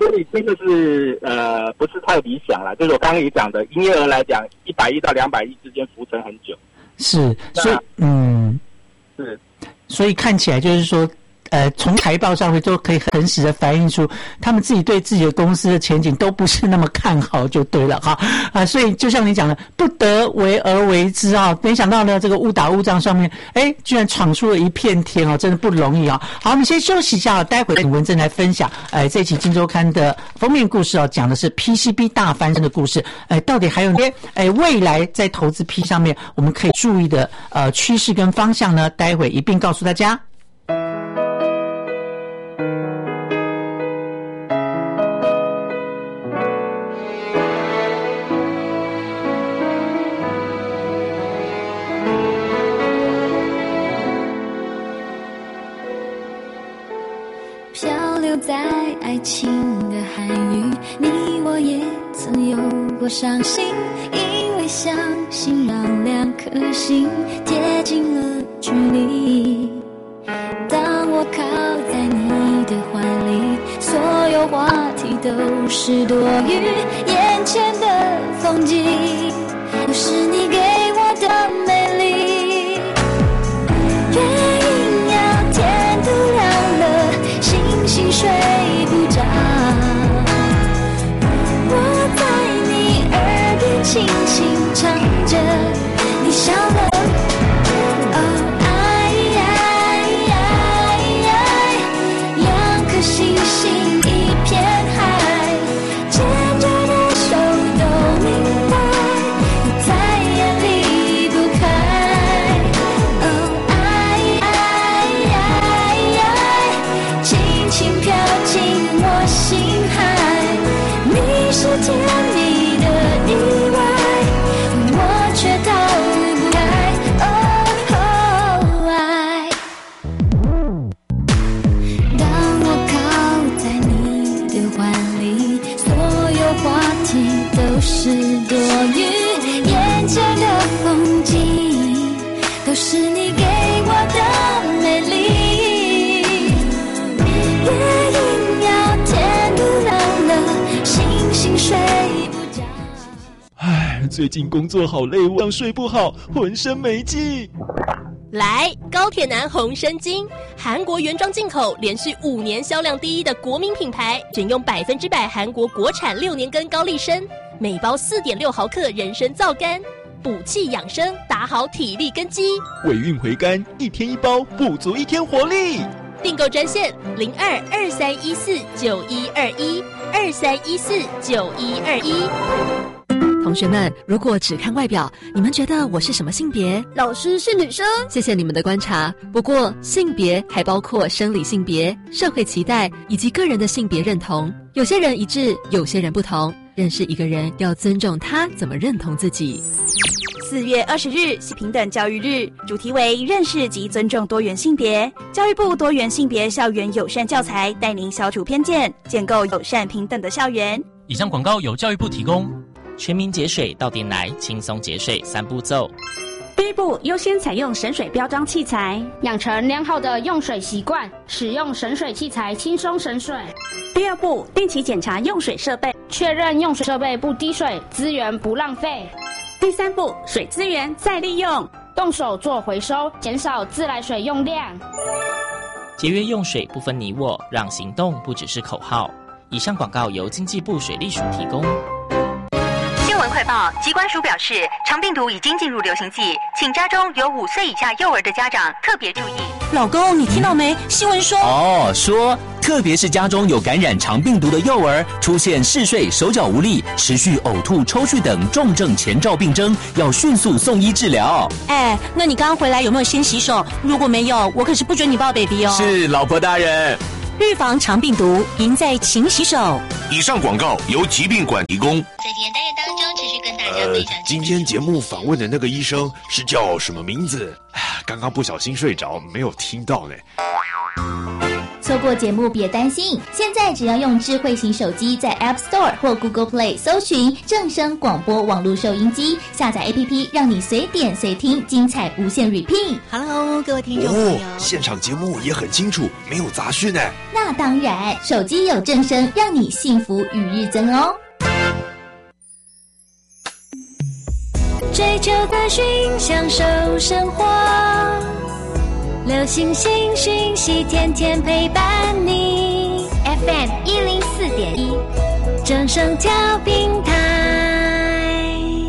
Speaker 15: 所以这个是呃不是太理想啦，就是我刚刚也讲的，营业额来讲，一百亿到两百亿之间浮沉很久。
Speaker 7: 是，所以嗯，
Speaker 15: 是，
Speaker 7: 所以看起来就是说。呃，从财报上面就可以很实的反映出他们自己对自己的公司的前景都不是那么看好，就对了哈啊，所以就像你讲的，不得为而为之啊，没想到呢，这个误打误撞上面，哎，居然闯出了一片天哦，真的不容易啊。好，我们先休息一下，待会请文珍来分享，哎，这期《今周刊》的封面故事哦，讲的是 P C B 大翻身的故事，哎，到底还有些哎未来在投资 P 上面我们可以注意的呃趋势跟方向呢？待会一并告诉大家。
Speaker 2: 在爱情的海域，你我也曾有过伤心，因为相信让两颗心贴近了距离。当我靠在你的怀里，所有话题都是多余，眼前的风景都是你给我的美丽。月影要天都亮了，星星睡不着，我在你耳边轻轻唱着，你笑了。哦，爱爱爱爱，两颗星星一片海，牵着的手都明白，你再也离不开。哦，爱爱爱爱，轻轻飘进我心海，你是甜蜜的意外，我却逃不开。哦哦，爱，当我靠在你的怀里，所有话题都是多余，眼前的风景都是你给我的美丽。月影要天都亮了，星星睡不着。
Speaker 16: 唉，最近工作好累，晚上睡不好，浑身没劲。
Speaker 17: 来，高铁男红参精，韩国原装进口，连续五年销量第一的国民品牌，选用百分之百韩国国产六年根高丽参，每包四点六毫克人参皂苷，补气养生，打好体力根基。
Speaker 16: 尾韵回甘，一天一包，补足一天活力。
Speaker 17: 订购专线零二二三一四九一二一二三一四九一二一。
Speaker 18: 同学们，如果只看外表，你们觉得我是什么性别？
Speaker 17: 老师是女生。
Speaker 18: 谢谢你们的观察。不过，性别还包括生理性别、社会期待以及个人的性别认同。有些人一致，有些人不同。认识一个人，要尊重他怎么认同自己。
Speaker 19: 四月二十日是平等教育日，主题为认识及尊重多元性别。教育部多元性别校园友善教材带您消除偏见，建构友善平等的校园。
Speaker 20: 以上广告由教育部提供。全民节水到店来，轻松节水三步骤。
Speaker 19: 第一步，优先采用省水标章器材，
Speaker 21: 养成良好的用水习惯，使用省水器材轻松省水。
Speaker 19: 第二步，定期检查用水设备，
Speaker 21: 确认用水设备不滴水，资源不浪费。
Speaker 19: 第三步，水资源再利用，
Speaker 21: 动手做回收，减少自来水用量。
Speaker 20: 节约用水不分你我，让行动不只是口号。以上广告由经济部水利署提供。
Speaker 22: 新闻快报，疾管署表示，肠病毒已经进入流行季，请家中有五岁以下幼儿的家长特别注意。
Speaker 23: 老公，你听到没？新闻说
Speaker 24: 哦，说特别是家中有感染肠病毒的幼儿，出现嗜睡、手脚无力、持续呕吐、抽搐等重症前兆病征，要迅速送医治疗。
Speaker 23: 哎，那你刚刚回来有没有先洗手？如果没有，我可是不准你抱 baby 哦。
Speaker 24: 是，老婆大人。
Speaker 23: 预防肠病毒，赢在勤洗手。
Speaker 25: 以上广告由疾病馆提供。
Speaker 22: 在今天单元当中，持续跟大家分享。
Speaker 25: 呃，今天节目访问的那个医生是叫什么名字？刚刚不小心睡着，没有听到呢。
Speaker 1: 错过节目别担心，现在只要用智慧型手机在 App Store 或 Google Play 搜寻正声广播网络收音机，下载 A P P 让你随点随听，精彩无限 repeat。Hello， 各位听众朋友，
Speaker 25: 哦，现场节目也很清楚，没有杂讯呢。
Speaker 1: 那当然，手机有正声，让你幸福与日增哦。
Speaker 2: 追求资讯，享受生活，流行新讯息，天天陪伴你。
Speaker 1: F M 一零四点一，
Speaker 2: 正声调频台。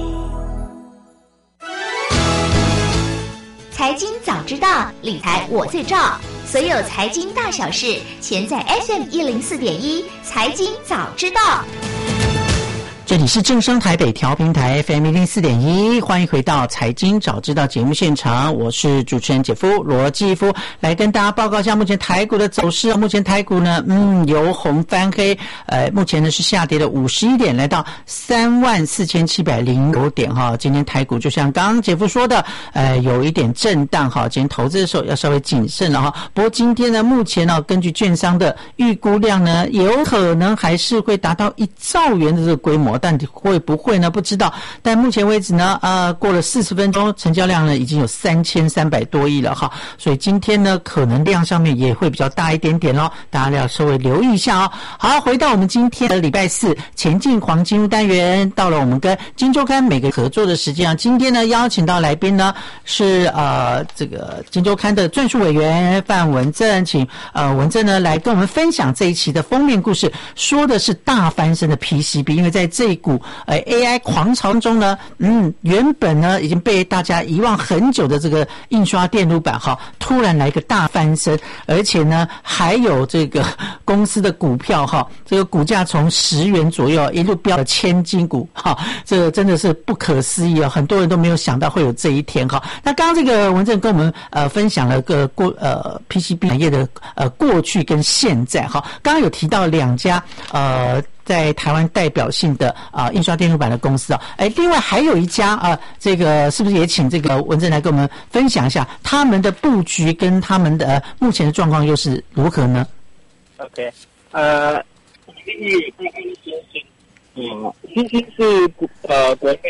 Speaker 4: 财经早知道，理财我最照。所有财经大小事，全在 F M 一零四点一，财经早知道。
Speaker 7: 这里是正声台北调频台 F M 一零四点一，欢迎回到财经早知道节目现场，我是主持人姐夫罗继夫，来跟大家报告一下目前台股的走势。目前台股呢，嗯，由红翻黑，呃，目前呢是下跌了五十一点，来到三万四千七百零九点哈。今天台股就像刚刚姐夫说的，呃，有一点震荡哈，今天投资的时候要稍微谨慎了哈。不过今天呢，目前呢，根据券商的预估量呢，有可能还是会达到一兆元的这个规模。但会不会呢？不知道。但目前为止呢，呃，过了四十分钟，成交量呢已经有三千三百多亿了哈。所以今天呢，可能量上面也会比较大一点点咯，大家要稍微留意一下哦。好，回到我们今天的礼拜四前进黄金屋单元，到了我们跟金周刊每个合作的时间啊。今天呢，邀请到来宾呢是呃这个金周刊的撰述委员范文正，请呃文正呢来跟我们分享这一期的封面故事，说的是大翻身的 P C B， 因为在这一股呃 A I 狂潮中呢，嗯，原本呢已经被大家遗忘很久的这个印刷电路板哈，突然来个大翻身，而且呢还有这个公司的股票哈，这个股价从十元左右一路飙了千金股哈，这个真的是不可思议啊！很多人都没有想到会有这一天哈。那刚刚这个文正跟我们呃分享了个过呃 P C B 产业的呃过去跟现在哈，刚刚有提到两家呃。在台湾代表性的啊、呃、印刷电路板的公司啊，哎，另外还有一家啊、呃，这个是不是也请这个文正来跟我们分享一下他们的布局跟他们的、呃、目前的状况又是如何呢
Speaker 15: ？OK， 呃，新兴新兴，嗯，新兴是呃国内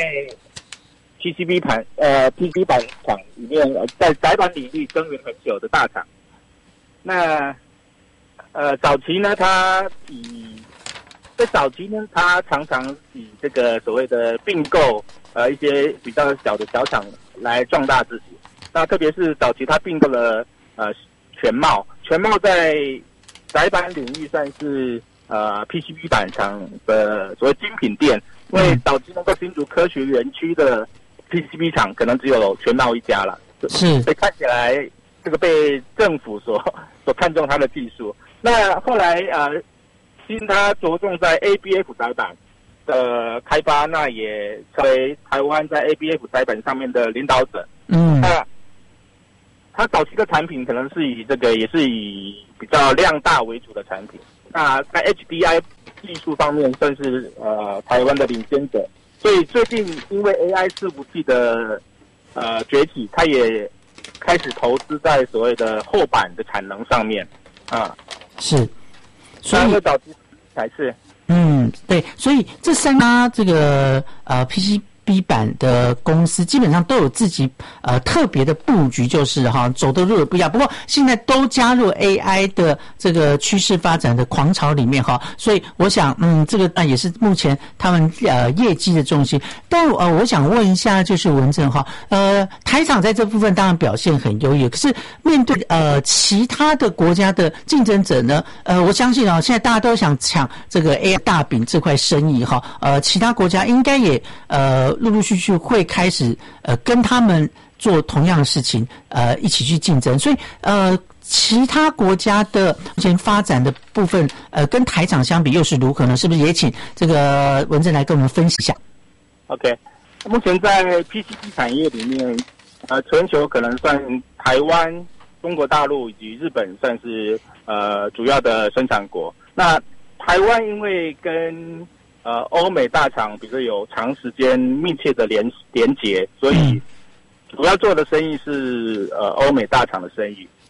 Speaker 15: P C B 盘呃 P C B 板厂里面在载板领域耕耘很久的大厂。那呃早期呢，它以在早期呢，他常常以这个所谓的并购，呃，一些比较小的小厂来壮大自己。那特别是早期他并购了呃全茂，全茂在载板领域算是呃 P C B 板厂的所谓精品店，因为早期能够进入科学园区的 P C B 厂可能只有全茂一家了，
Speaker 7: 是，
Speaker 15: 所以看起来这个被政府所所看重它的技术。那后来呃。其实它着重在 A B F 载板的开发，那也成为台湾在 A B F 载板上面的领导者。
Speaker 7: 嗯，
Speaker 15: 那它早期的产品可能是以这个也是以比较量大为主的产品。那在 H D I 技术方面算是呃台湾的领先者。所以最近因为 A I 伺服器的呃崛起，它也开始投资在所谓的后板的产能上面啊。
Speaker 7: 是。所以
Speaker 15: 早期才是，
Speaker 7: 嗯，对，所以这三家这个呃 P C B 板的公司基本上都有自己呃特别的布局，就是哈走的路也不一样。不过现在都加入 A I 的这个趋势发展的狂潮里面哈，所以我想嗯这个啊也是目前他们呃业绩的重心。但呃我想问一下，就是文正哈，呃台厂在这部分当然表现很优异，可是面对呃其他的国家的竞争者呢，呃我相信啊现在大家都想抢这个 A I 大饼这块生意哈，呃其他国家应该也呃。陆陆续续会开始呃跟他们做同样的事情，呃一起去竞争，所以呃其他国家的目前发展的部分，呃跟台厂相比又是如何呢？是不是也请这个文正来跟我们分析一下
Speaker 15: ？OK， 目前在 P C B 产业里面，呃全球可能算台湾、中国大陆以及日本算是呃主要的生产国。那台湾因为跟呃，欧美大厂，比如说有长时间密切的连连结，所以主要做的生意是呃欧美大厂的生意。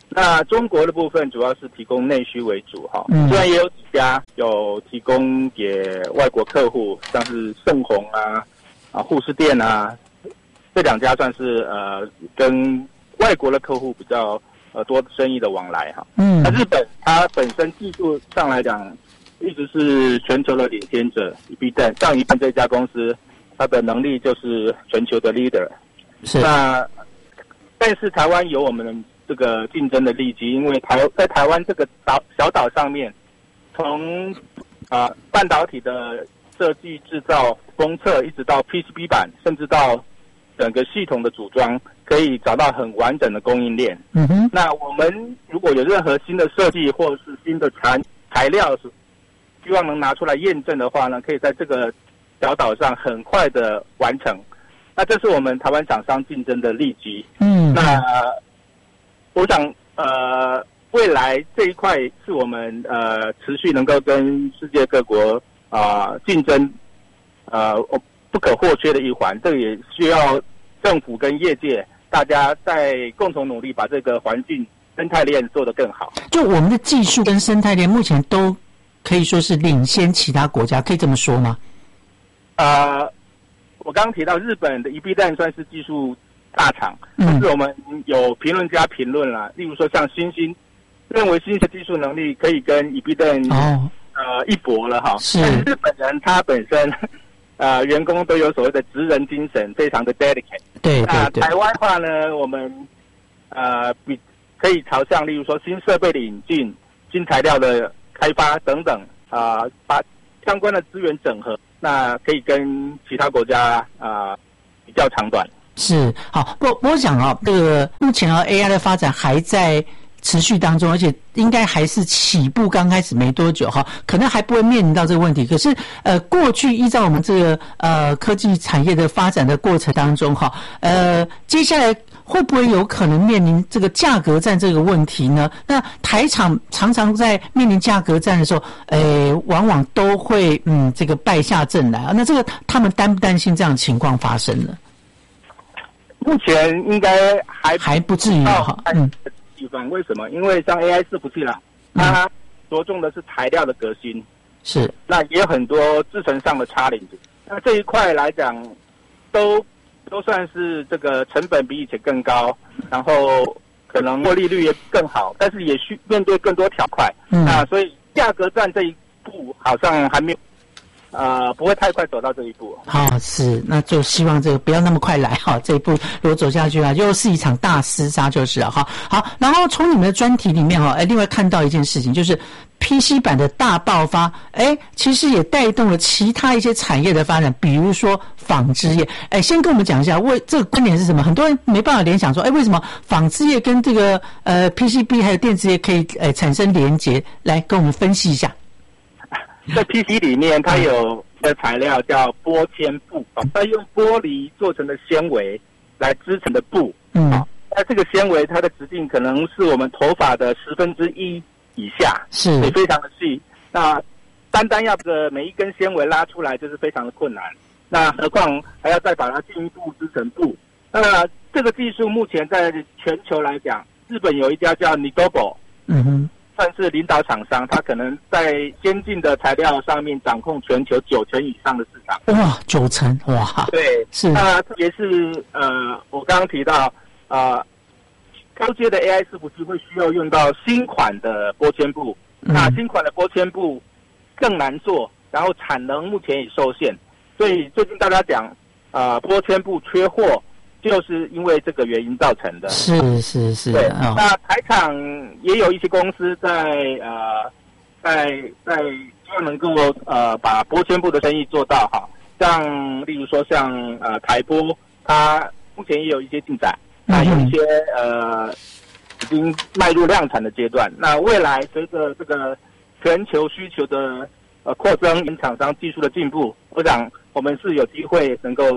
Speaker 15: 那中国的部分主要是提供内需为主哈，
Speaker 7: 嗯
Speaker 15: 虽然也有几家有提供给外国客户，像是盛虹啊、啊护士店啊，这两家算是呃跟外国的客户比较呃多生意的往来哈。
Speaker 7: 嗯，
Speaker 15: 那日本它本身技术上来讲，一直是全球的领先者，一必蛋像一半这家公司，它的能力就是全球的 leader。
Speaker 7: 是。
Speaker 15: 那但是台湾有我们这个竞争的利基，因为台在台湾这个岛小岛上面，从啊、呃、半导体的设计、制造、封测，一直到 P C B 板，甚至到整个系统的组装，可以找到很完整的供应链。
Speaker 7: 嗯哼。
Speaker 15: 那我们如果有任何新的设计或是新的材材料，希望能拿出来验证的话呢，可以在这个小岛上很快的完成。那这是我们台湾厂商竞争的利基。
Speaker 7: 嗯。
Speaker 15: 那我想，呃，未来这一块是我们呃持续能够跟世界各国啊、呃、竞争，呃不可或缺的一环。这个也需要政府跟业界大家在共同努力，把这个环境生态链做得更好。
Speaker 7: 就我们的技术跟生态链目前都可以说是领先其他国家，可以这么说吗？
Speaker 15: 呃，我刚刚提到日本的一必蛋算是技术大厂，但是我们有评论家评论啦，例如说像新兴，认为新兴的技术能力可以跟一必蛋
Speaker 7: 哦
Speaker 15: 呃一搏了哈。
Speaker 7: 是。
Speaker 15: 但是日本人他本身呃员工都有所谓的职人精神，非常的 dedicate。
Speaker 7: 对对对。
Speaker 15: 那台湾话呢，我们呃比可以朝向例如说新设备的引进、新材料的开发等等啊、呃，把相关的资源整合，那可以跟其他国家啊、呃、比较长短。
Speaker 7: 是好，不，我想啊，这个目前啊 A I 的发展还在持续当中，而且应该还是起步刚开始没多久哈，可能还不会面临到这个问题。可是呃，过去依照我们这个呃科技产业的发展的过程当中哈，呃，接下来会不会有可能面临这个价格战这个问题呢？那台厂常常在面临价格战的时候，诶、呃，往往都会嗯这个败下阵来啊。那这个他们担不担心这样的情况发生呢？
Speaker 15: 目前应该还
Speaker 7: 还不至于哈，嗯，
Speaker 15: 地方为什么？因为像 A I 伺服器啦，它着重的是材料的革新，
Speaker 7: 是，
Speaker 15: 那也有很多制程上的challenge。那这一块来讲，都都算是这个成本比以前更高，然后可能获利率也更好，但是也需面对更多条块。
Speaker 7: 嗯，
Speaker 15: 那所以价格战这一步好像还没有。呃，不会太快走到这一步。
Speaker 7: 好、哦，是，那就希望这个不要那么快来哈、哦。这一步如果走下去啊，又是一场大厮杀，就是了哈。好，然后从你们的专题里面哈，哎，另外看到一件事情，就是 P C 版的大爆发，哎，其实也带动了其他一些产业的发展，比如说纺织业。哎，先跟我们讲一下，为这个观点是什么？很多人没办法联想说，哎，为什么纺织业跟这个呃 P C B 还有电子业可以呃产生连结？来跟我们分析一下。
Speaker 15: 在 P C 里面，它有的材料叫玻纤布，它用玻璃做成的纤维来织成的布。
Speaker 7: 嗯，
Speaker 15: 那这个纤维它的直径可能是我们头发的十分之一以下，
Speaker 7: 是，
Speaker 15: 所以非常的细。那单单要这个每一根纤维拉出来，就是非常的困难。那何况还要再把它进一步织成布。那这个技术目前在全球来讲，日本有一家叫 Nitobo，
Speaker 7: 嗯哼。
Speaker 15: 算是领导厂商，它可能在先进的材料上面掌控全球九成以上的市场。
Speaker 7: 哇，九成哇！
Speaker 15: 对，
Speaker 7: 是。
Speaker 15: 那特别是呃，我刚刚提到呃，高阶的 A I 伺服器会需要用到新款的玻纤布，
Speaker 7: 嗯、
Speaker 15: 那新款的玻纤布更难做，然后产能目前也受限，所以最近大家讲呃，玻纤布缺货。就是因为这个原因造成的。
Speaker 7: 是是是。
Speaker 15: 对，
Speaker 7: 哦、
Speaker 15: 那台厂也有一些公司在呃，在在希望能够呃把玻纤布的生意做到好，像例如说像呃台玻，它目前也有一些进展，那有一些呃已经迈入量产的阶段。那未来随着这个全球需求的呃扩增，厂商技术的进步，我想我们是有机会能够。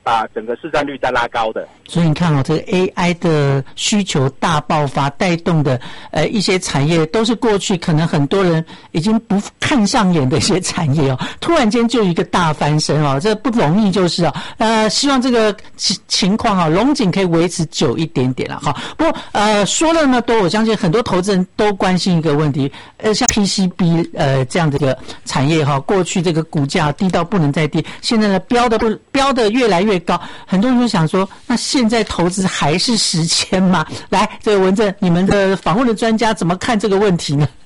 Speaker 15: 把整个市占率再拉高的。
Speaker 7: 所以你看哦，这个 A I 的需求大爆发带动的呃一些产业，都是过去可能很多人已经不看上眼的一些产业哦，突然间就一个大翻身哦，这不容易就是哦。呃，希望这个情情况啊，龙井可以维持久一点点了哈。不过呃说了那么多，我相信很多投资人都关心一个问题，呃，像 P C B 呃这样的一个产业哈，过去这个股价低到不能再低，现在呢飙的不飙的越来越高，很多人就想说，那现在投资还是时间吗？来，这个文正，你们的访问的专家怎么看这个问题呢？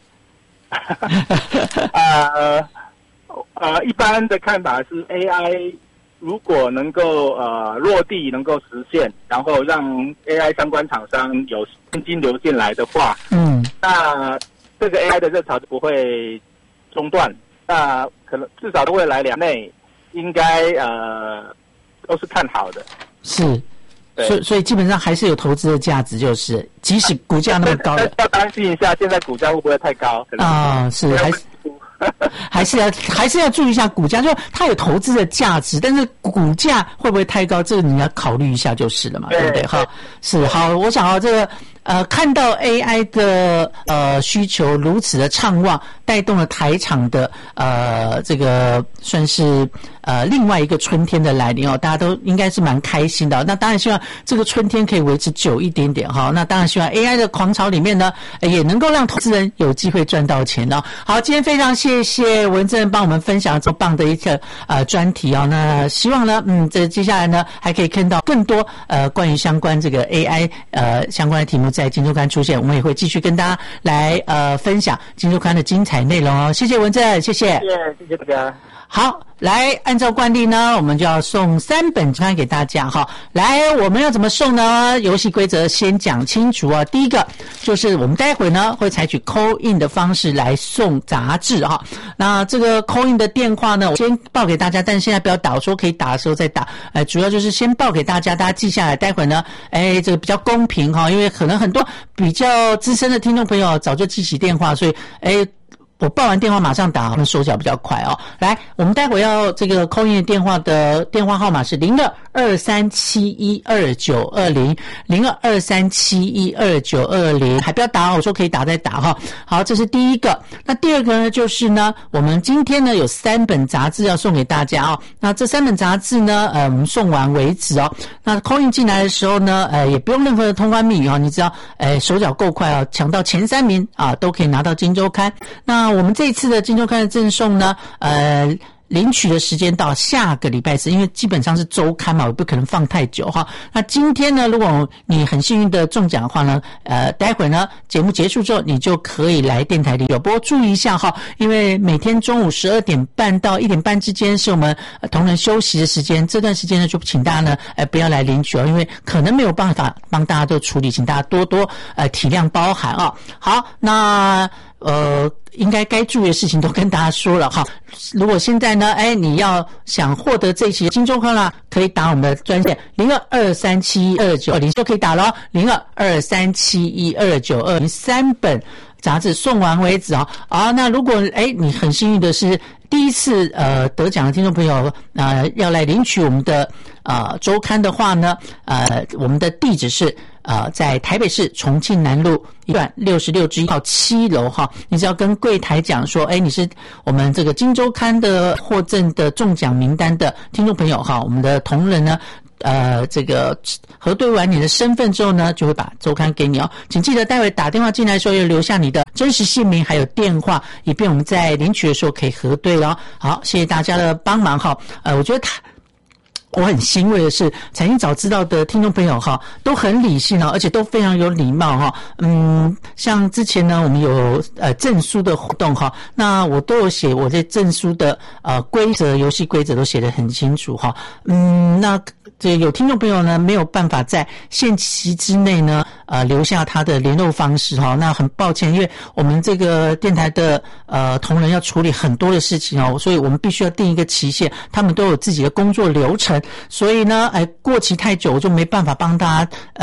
Speaker 15: 呃呃，一般的看法是 A I 如果能够呃落地，能够实现，然后让 A I 相关厂商有现金流进来的话，
Speaker 7: 嗯，
Speaker 15: 那这个 A I 的热潮就不会中断。那可能至少在未来两内，应该呃都是看好的。
Speaker 7: 是。所以，所以基本上还是有投资的价值，就是即使股价那么高的，
Speaker 15: 要担心一下，现在股价会不会太高？
Speaker 7: 啊，是还是还是要还是要注意一下股价，就是它有投资的价值，但是股价会不会太高，这个你要考虑一下就是了嘛，对不对？哈，是好，我想啊，这个呃，看到 A I 的呃需求如此的畅旺，带动了台厂的呃这个算是呃另外一个春天的来临哦，大家都应该是蛮开心的、哦。那当然希望这个春天可以维持久一点点哈、哦。那当然希望 A I 的狂潮里面呢，也能够让投资人有机会赚到钱哦。好，今天非常谢谢文正帮我们分享这么棒的一个呃专题哦。那希望呢，嗯，这接下来呢还可以看到更多呃关于相关这个 A I 呃相关的题目在金周刊出现，我们也会继续跟大家来呃分享金周刊的精彩内容哦。谢谢文正，谢谢，
Speaker 15: 谢谢，谢谢大家。
Speaker 7: 好，来，按照惯例呢，我们就要送三本周刊给大家哈。来，我们要怎么送呢？游戏规则先讲清楚啊。第一个就是我们待会呢会采取 call in 的方式来送杂志哈。那这个 call in 的电话呢，我先报给大家，但是现在不要打，我说可以打的时候再打。呃，主要就是先报给大家，大家记下来。待会呢，哎，这个比较公平哈，因为可能很多比较资深的听众朋友早就记起电话，所以哎。我报完电话马上打，我们手脚比较快哦。来，我们待会要这个 call in 的电话的电话号码是零二二三七一二九二零零二二三七一二九二零，还不要打哦，我说可以打再打哈。好，这是第一个。那第二个呢，就是呢，我们今天呢有三本杂志要送给大家哦。那这三本杂志呢，呃，我们送完为止哦。那 call in 进来的时候呢，呃，也不用任何的通关密语哦，你只要呃手脚够快哦，抢到前三名啊，都可以拿到金周刊。那我们这一次的金周刊的赠送呢，呃，领取的时间到下个礼拜四，因为基本上是周刊嘛，我不可能放太久哈。那今天呢，如果你很幸运的中奖的话呢，呃，待会呢节目结束之后，你就可以来电台领有。不过注意一下哈，因为每天中午十二点半到一点半之间是我们、呃、同仁休息的时间，这段时间呢就请大家呢，呃，不要来领取哦，因为可能没有办法帮大家都处理，请大家多多呃体谅包涵啊。好，那呃。应该该注意的事情都跟大家说了哈。如果现在呢，哎，你要想获得这一期金周刊啦，可以打我们的专线零二二三七一二九二零就可以打了，零二二三七一二九二零，三本杂志送完为止啊。啊，那如果哎你很幸运的是第一次呃得奖的听众朋友呃要来领取我们的呃周刊的话呢，呃我们的地址是呃在台北市重庆南路一段六十六之一号七楼哈，你只要跟柜台讲说，哎，你是我们这个金周刊的获赠的中奖名单的听众朋友哈，我们的同仁呢。呃，这个核对完你的身份之后呢，就会把周刊给你哦。请记得待会打电话进来的时候，要留下你的真实姓名还有电话，以便我们在领取的时候可以核对哦。好，谢谢大家的帮忙哈。呃，我觉得他。我很欣慰的是，财经早知道的听众朋友哈，都很理性哦，而且都非常有礼貌哈。嗯，像之前呢，我们有呃证书的活动哈，那我都有写我这证书的呃规则、游戏规则都写得很清楚哈。嗯，那这有听众朋友呢没有办法在限期之内呢呃留下他的联络方式哈，那很抱歉，因为我们这个电台的呃同仁要处理很多的事情哦，所以我们必须要定一个期限，他们都有自己的工作流程。所以呢，哎，过期太久我就没办法帮大家呃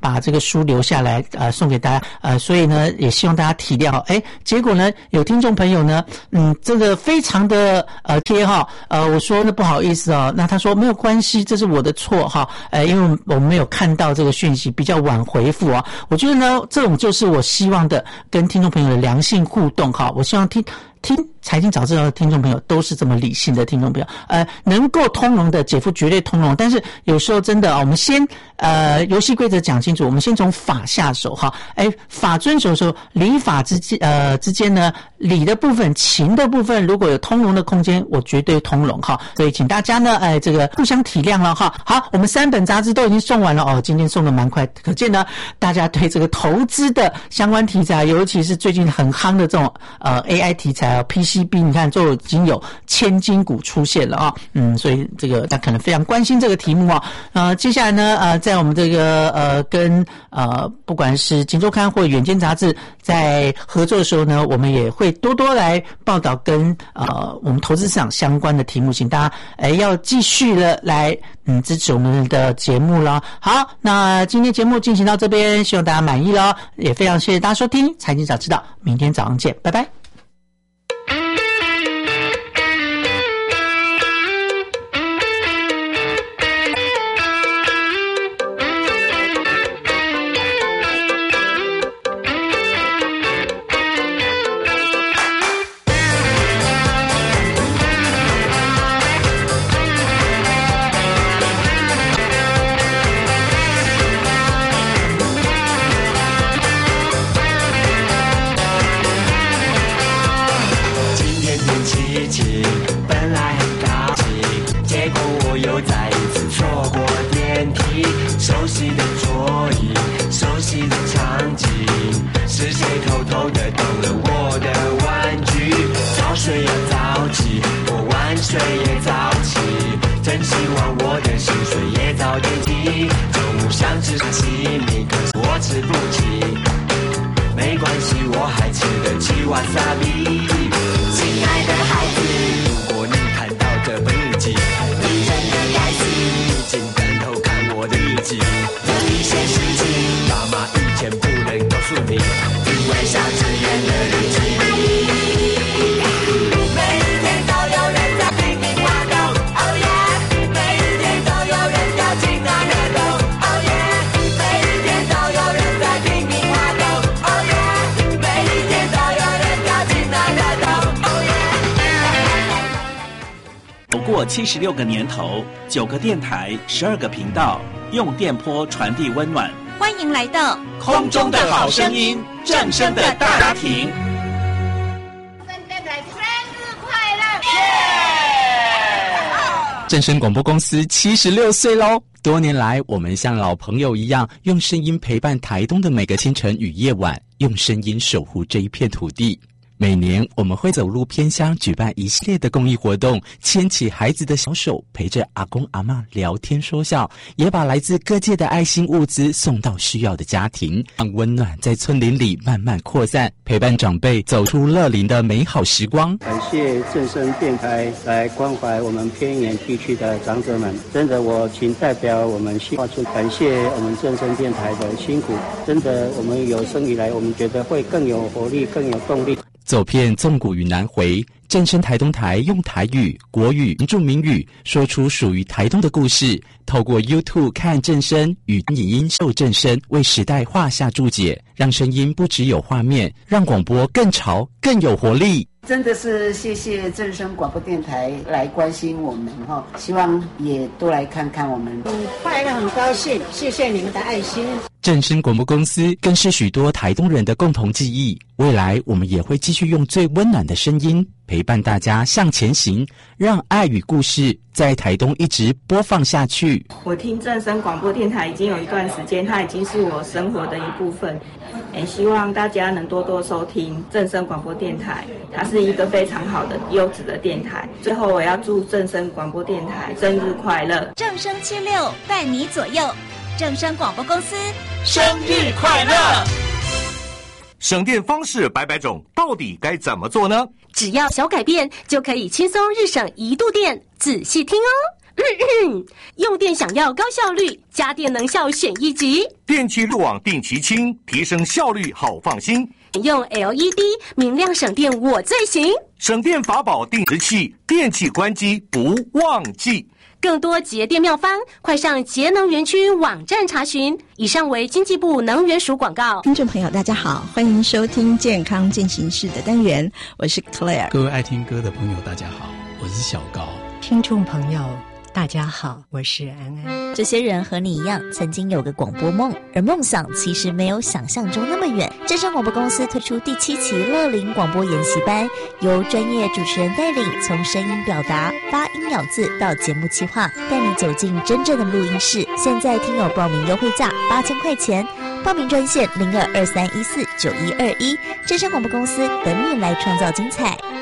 Speaker 7: 把这个书留下来呃送给大家，呃所以呢也希望大家体谅。哎，结果呢有听众朋友呢嗯这个非常的呃贴哈，呃我说那不好意思哦，那他说没有关系，这是我的错哈，呃因为我们没有看到这个讯息，比较晚回复啊。我觉得呢这种就是我希望的跟听众朋友的良性互动哈，我希望听听财经早知道的听众朋友都是这么理性的听众朋友，呃，能够通融的姐夫绝对通融，但是有时候真的啊，我们先呃游戏规则讲清楚，我们先从法下手哈，哎，法遵守的时候，礼法之间呃之间呢，礼的部分、情的部分，如果有通融的空间，我绝对通融哈，所以请大家呢，哎，这个互相体谅了哈。好，我们三本杂志都已经送完了哦，今天送的蛮快，可见呢，大家对这个投资的相关题材，尤其是最近很夯的这种呃 A I 题材啊 ，P C B， 你看就已经有千金股出现了啊，嗯，所以这个大家可能非常关心这个题目啊。呃，接下来呢，呃，在我们这个呃跟呃不管是《今周刊》或《远见》杂志在合作的时候呢，我们也会多多来报道跟呃我们投资市场相关的题目，请大家哎要继续的来嗯支持我们的节目了。好，那今天节目进行到这边，希望大家满意了，也非常谢谢大家收听《财经早知道》，明天早上见，拜拜。
Speaker 5: 七十六个年头，九个电台，十二个频道，用电波传递温暖。
Speaker 4: 欢迎来到
Speaker 5: 空中的好声音，正声的大家庭。
Speaker 6: 正声广播公司七十六岁喽！多年来，我们像老朋友一样，用声音陪伴台东的每个清晨与夜晚，用声音守护这一片土地。每年我们会走入偏乡，举办一系列的公益活动，牵起孩子的小手，陪着阿公阿嬷聊天说笑，也把来自各界的爱心物资送到需要的家庭，让温暖在村林里慢慢扩散，陪伴长辈走出乐龄的美好时光。
Speaker 8: 感谢正声电台来关怀我们偏远地区的长者们，真的我请代表我们新化村感谢我们正声电台的辛苦，真的我们有生以来我们觉得会更有活力更有动力。
Speaker 6: 走遍纵谷与南回，正声台东台用台语、国语、原住民语说出属于台东的故事。透过 YouTube 看正声与影音受正声，为时代画下注解，让声音不只有画面，让广播更潮、更有活力。
Speaker 10: 真的是谢谢正声广播电台来关心我们哈，希望也多来看看我们。嗯，快乐很高兴，谢谢你们的爱心。
Speaker 6: 正声广播公司更是许多台东人的共同记忆，未来我们也会继续用最温暖的声音陪伴大家向前行，让爱与故事在台东一直播放下去。
Speaker 12: 我听正声广播电台已经有一段时间，它已经是我生活的一部分，也希望大家能多多收听正声广播电台，它是一个非常好的优质的电台。最后我要祝正声广播电台生日快乐，
Speaker 4: 正声七六伴你左右，正声广播公司
Speaker 5: 生日快乐。
Speaker 26: 省电方式百百种，到底该怎么做呢？
Speaker 17: 只要小改变，就可以轻松日省一度电。仔细听哦，
Speaker 23: 用电想要高效率，家电能效选一级。
Speaker 26: 电器路网定期清，提升效率好放心。
Speaker 23: 用 L E D 明亮省电我最行。
Speaker 26: 省电法宝定时器，电器关机不忘记。
Speaker 23: 更多节电妙方，快上节能园区网站查询。以上为经济部能源署广告。
Speaker 3: 听众朋友大家好，欢迎收听健康进行式的单元，我是 Claire。
Speaker 9: 各位爱听歌的朋友大家好，我是小高。
Speaker 11: 听众朋友大家好，我是安安。
Speaker 13: 这些人和你一样，曾经有个广播梦，而梦想其实没有想象中那么远。正声广播公司推出第七期乐龄广播研习班，由专业主持人带领，从声音表达、发音咬字到节目企划，带你走进真正的录音室。现在听友报名优惠价八千块钱，报名专线零二二三一四九一二一。正声广播公司等你来创造精彩。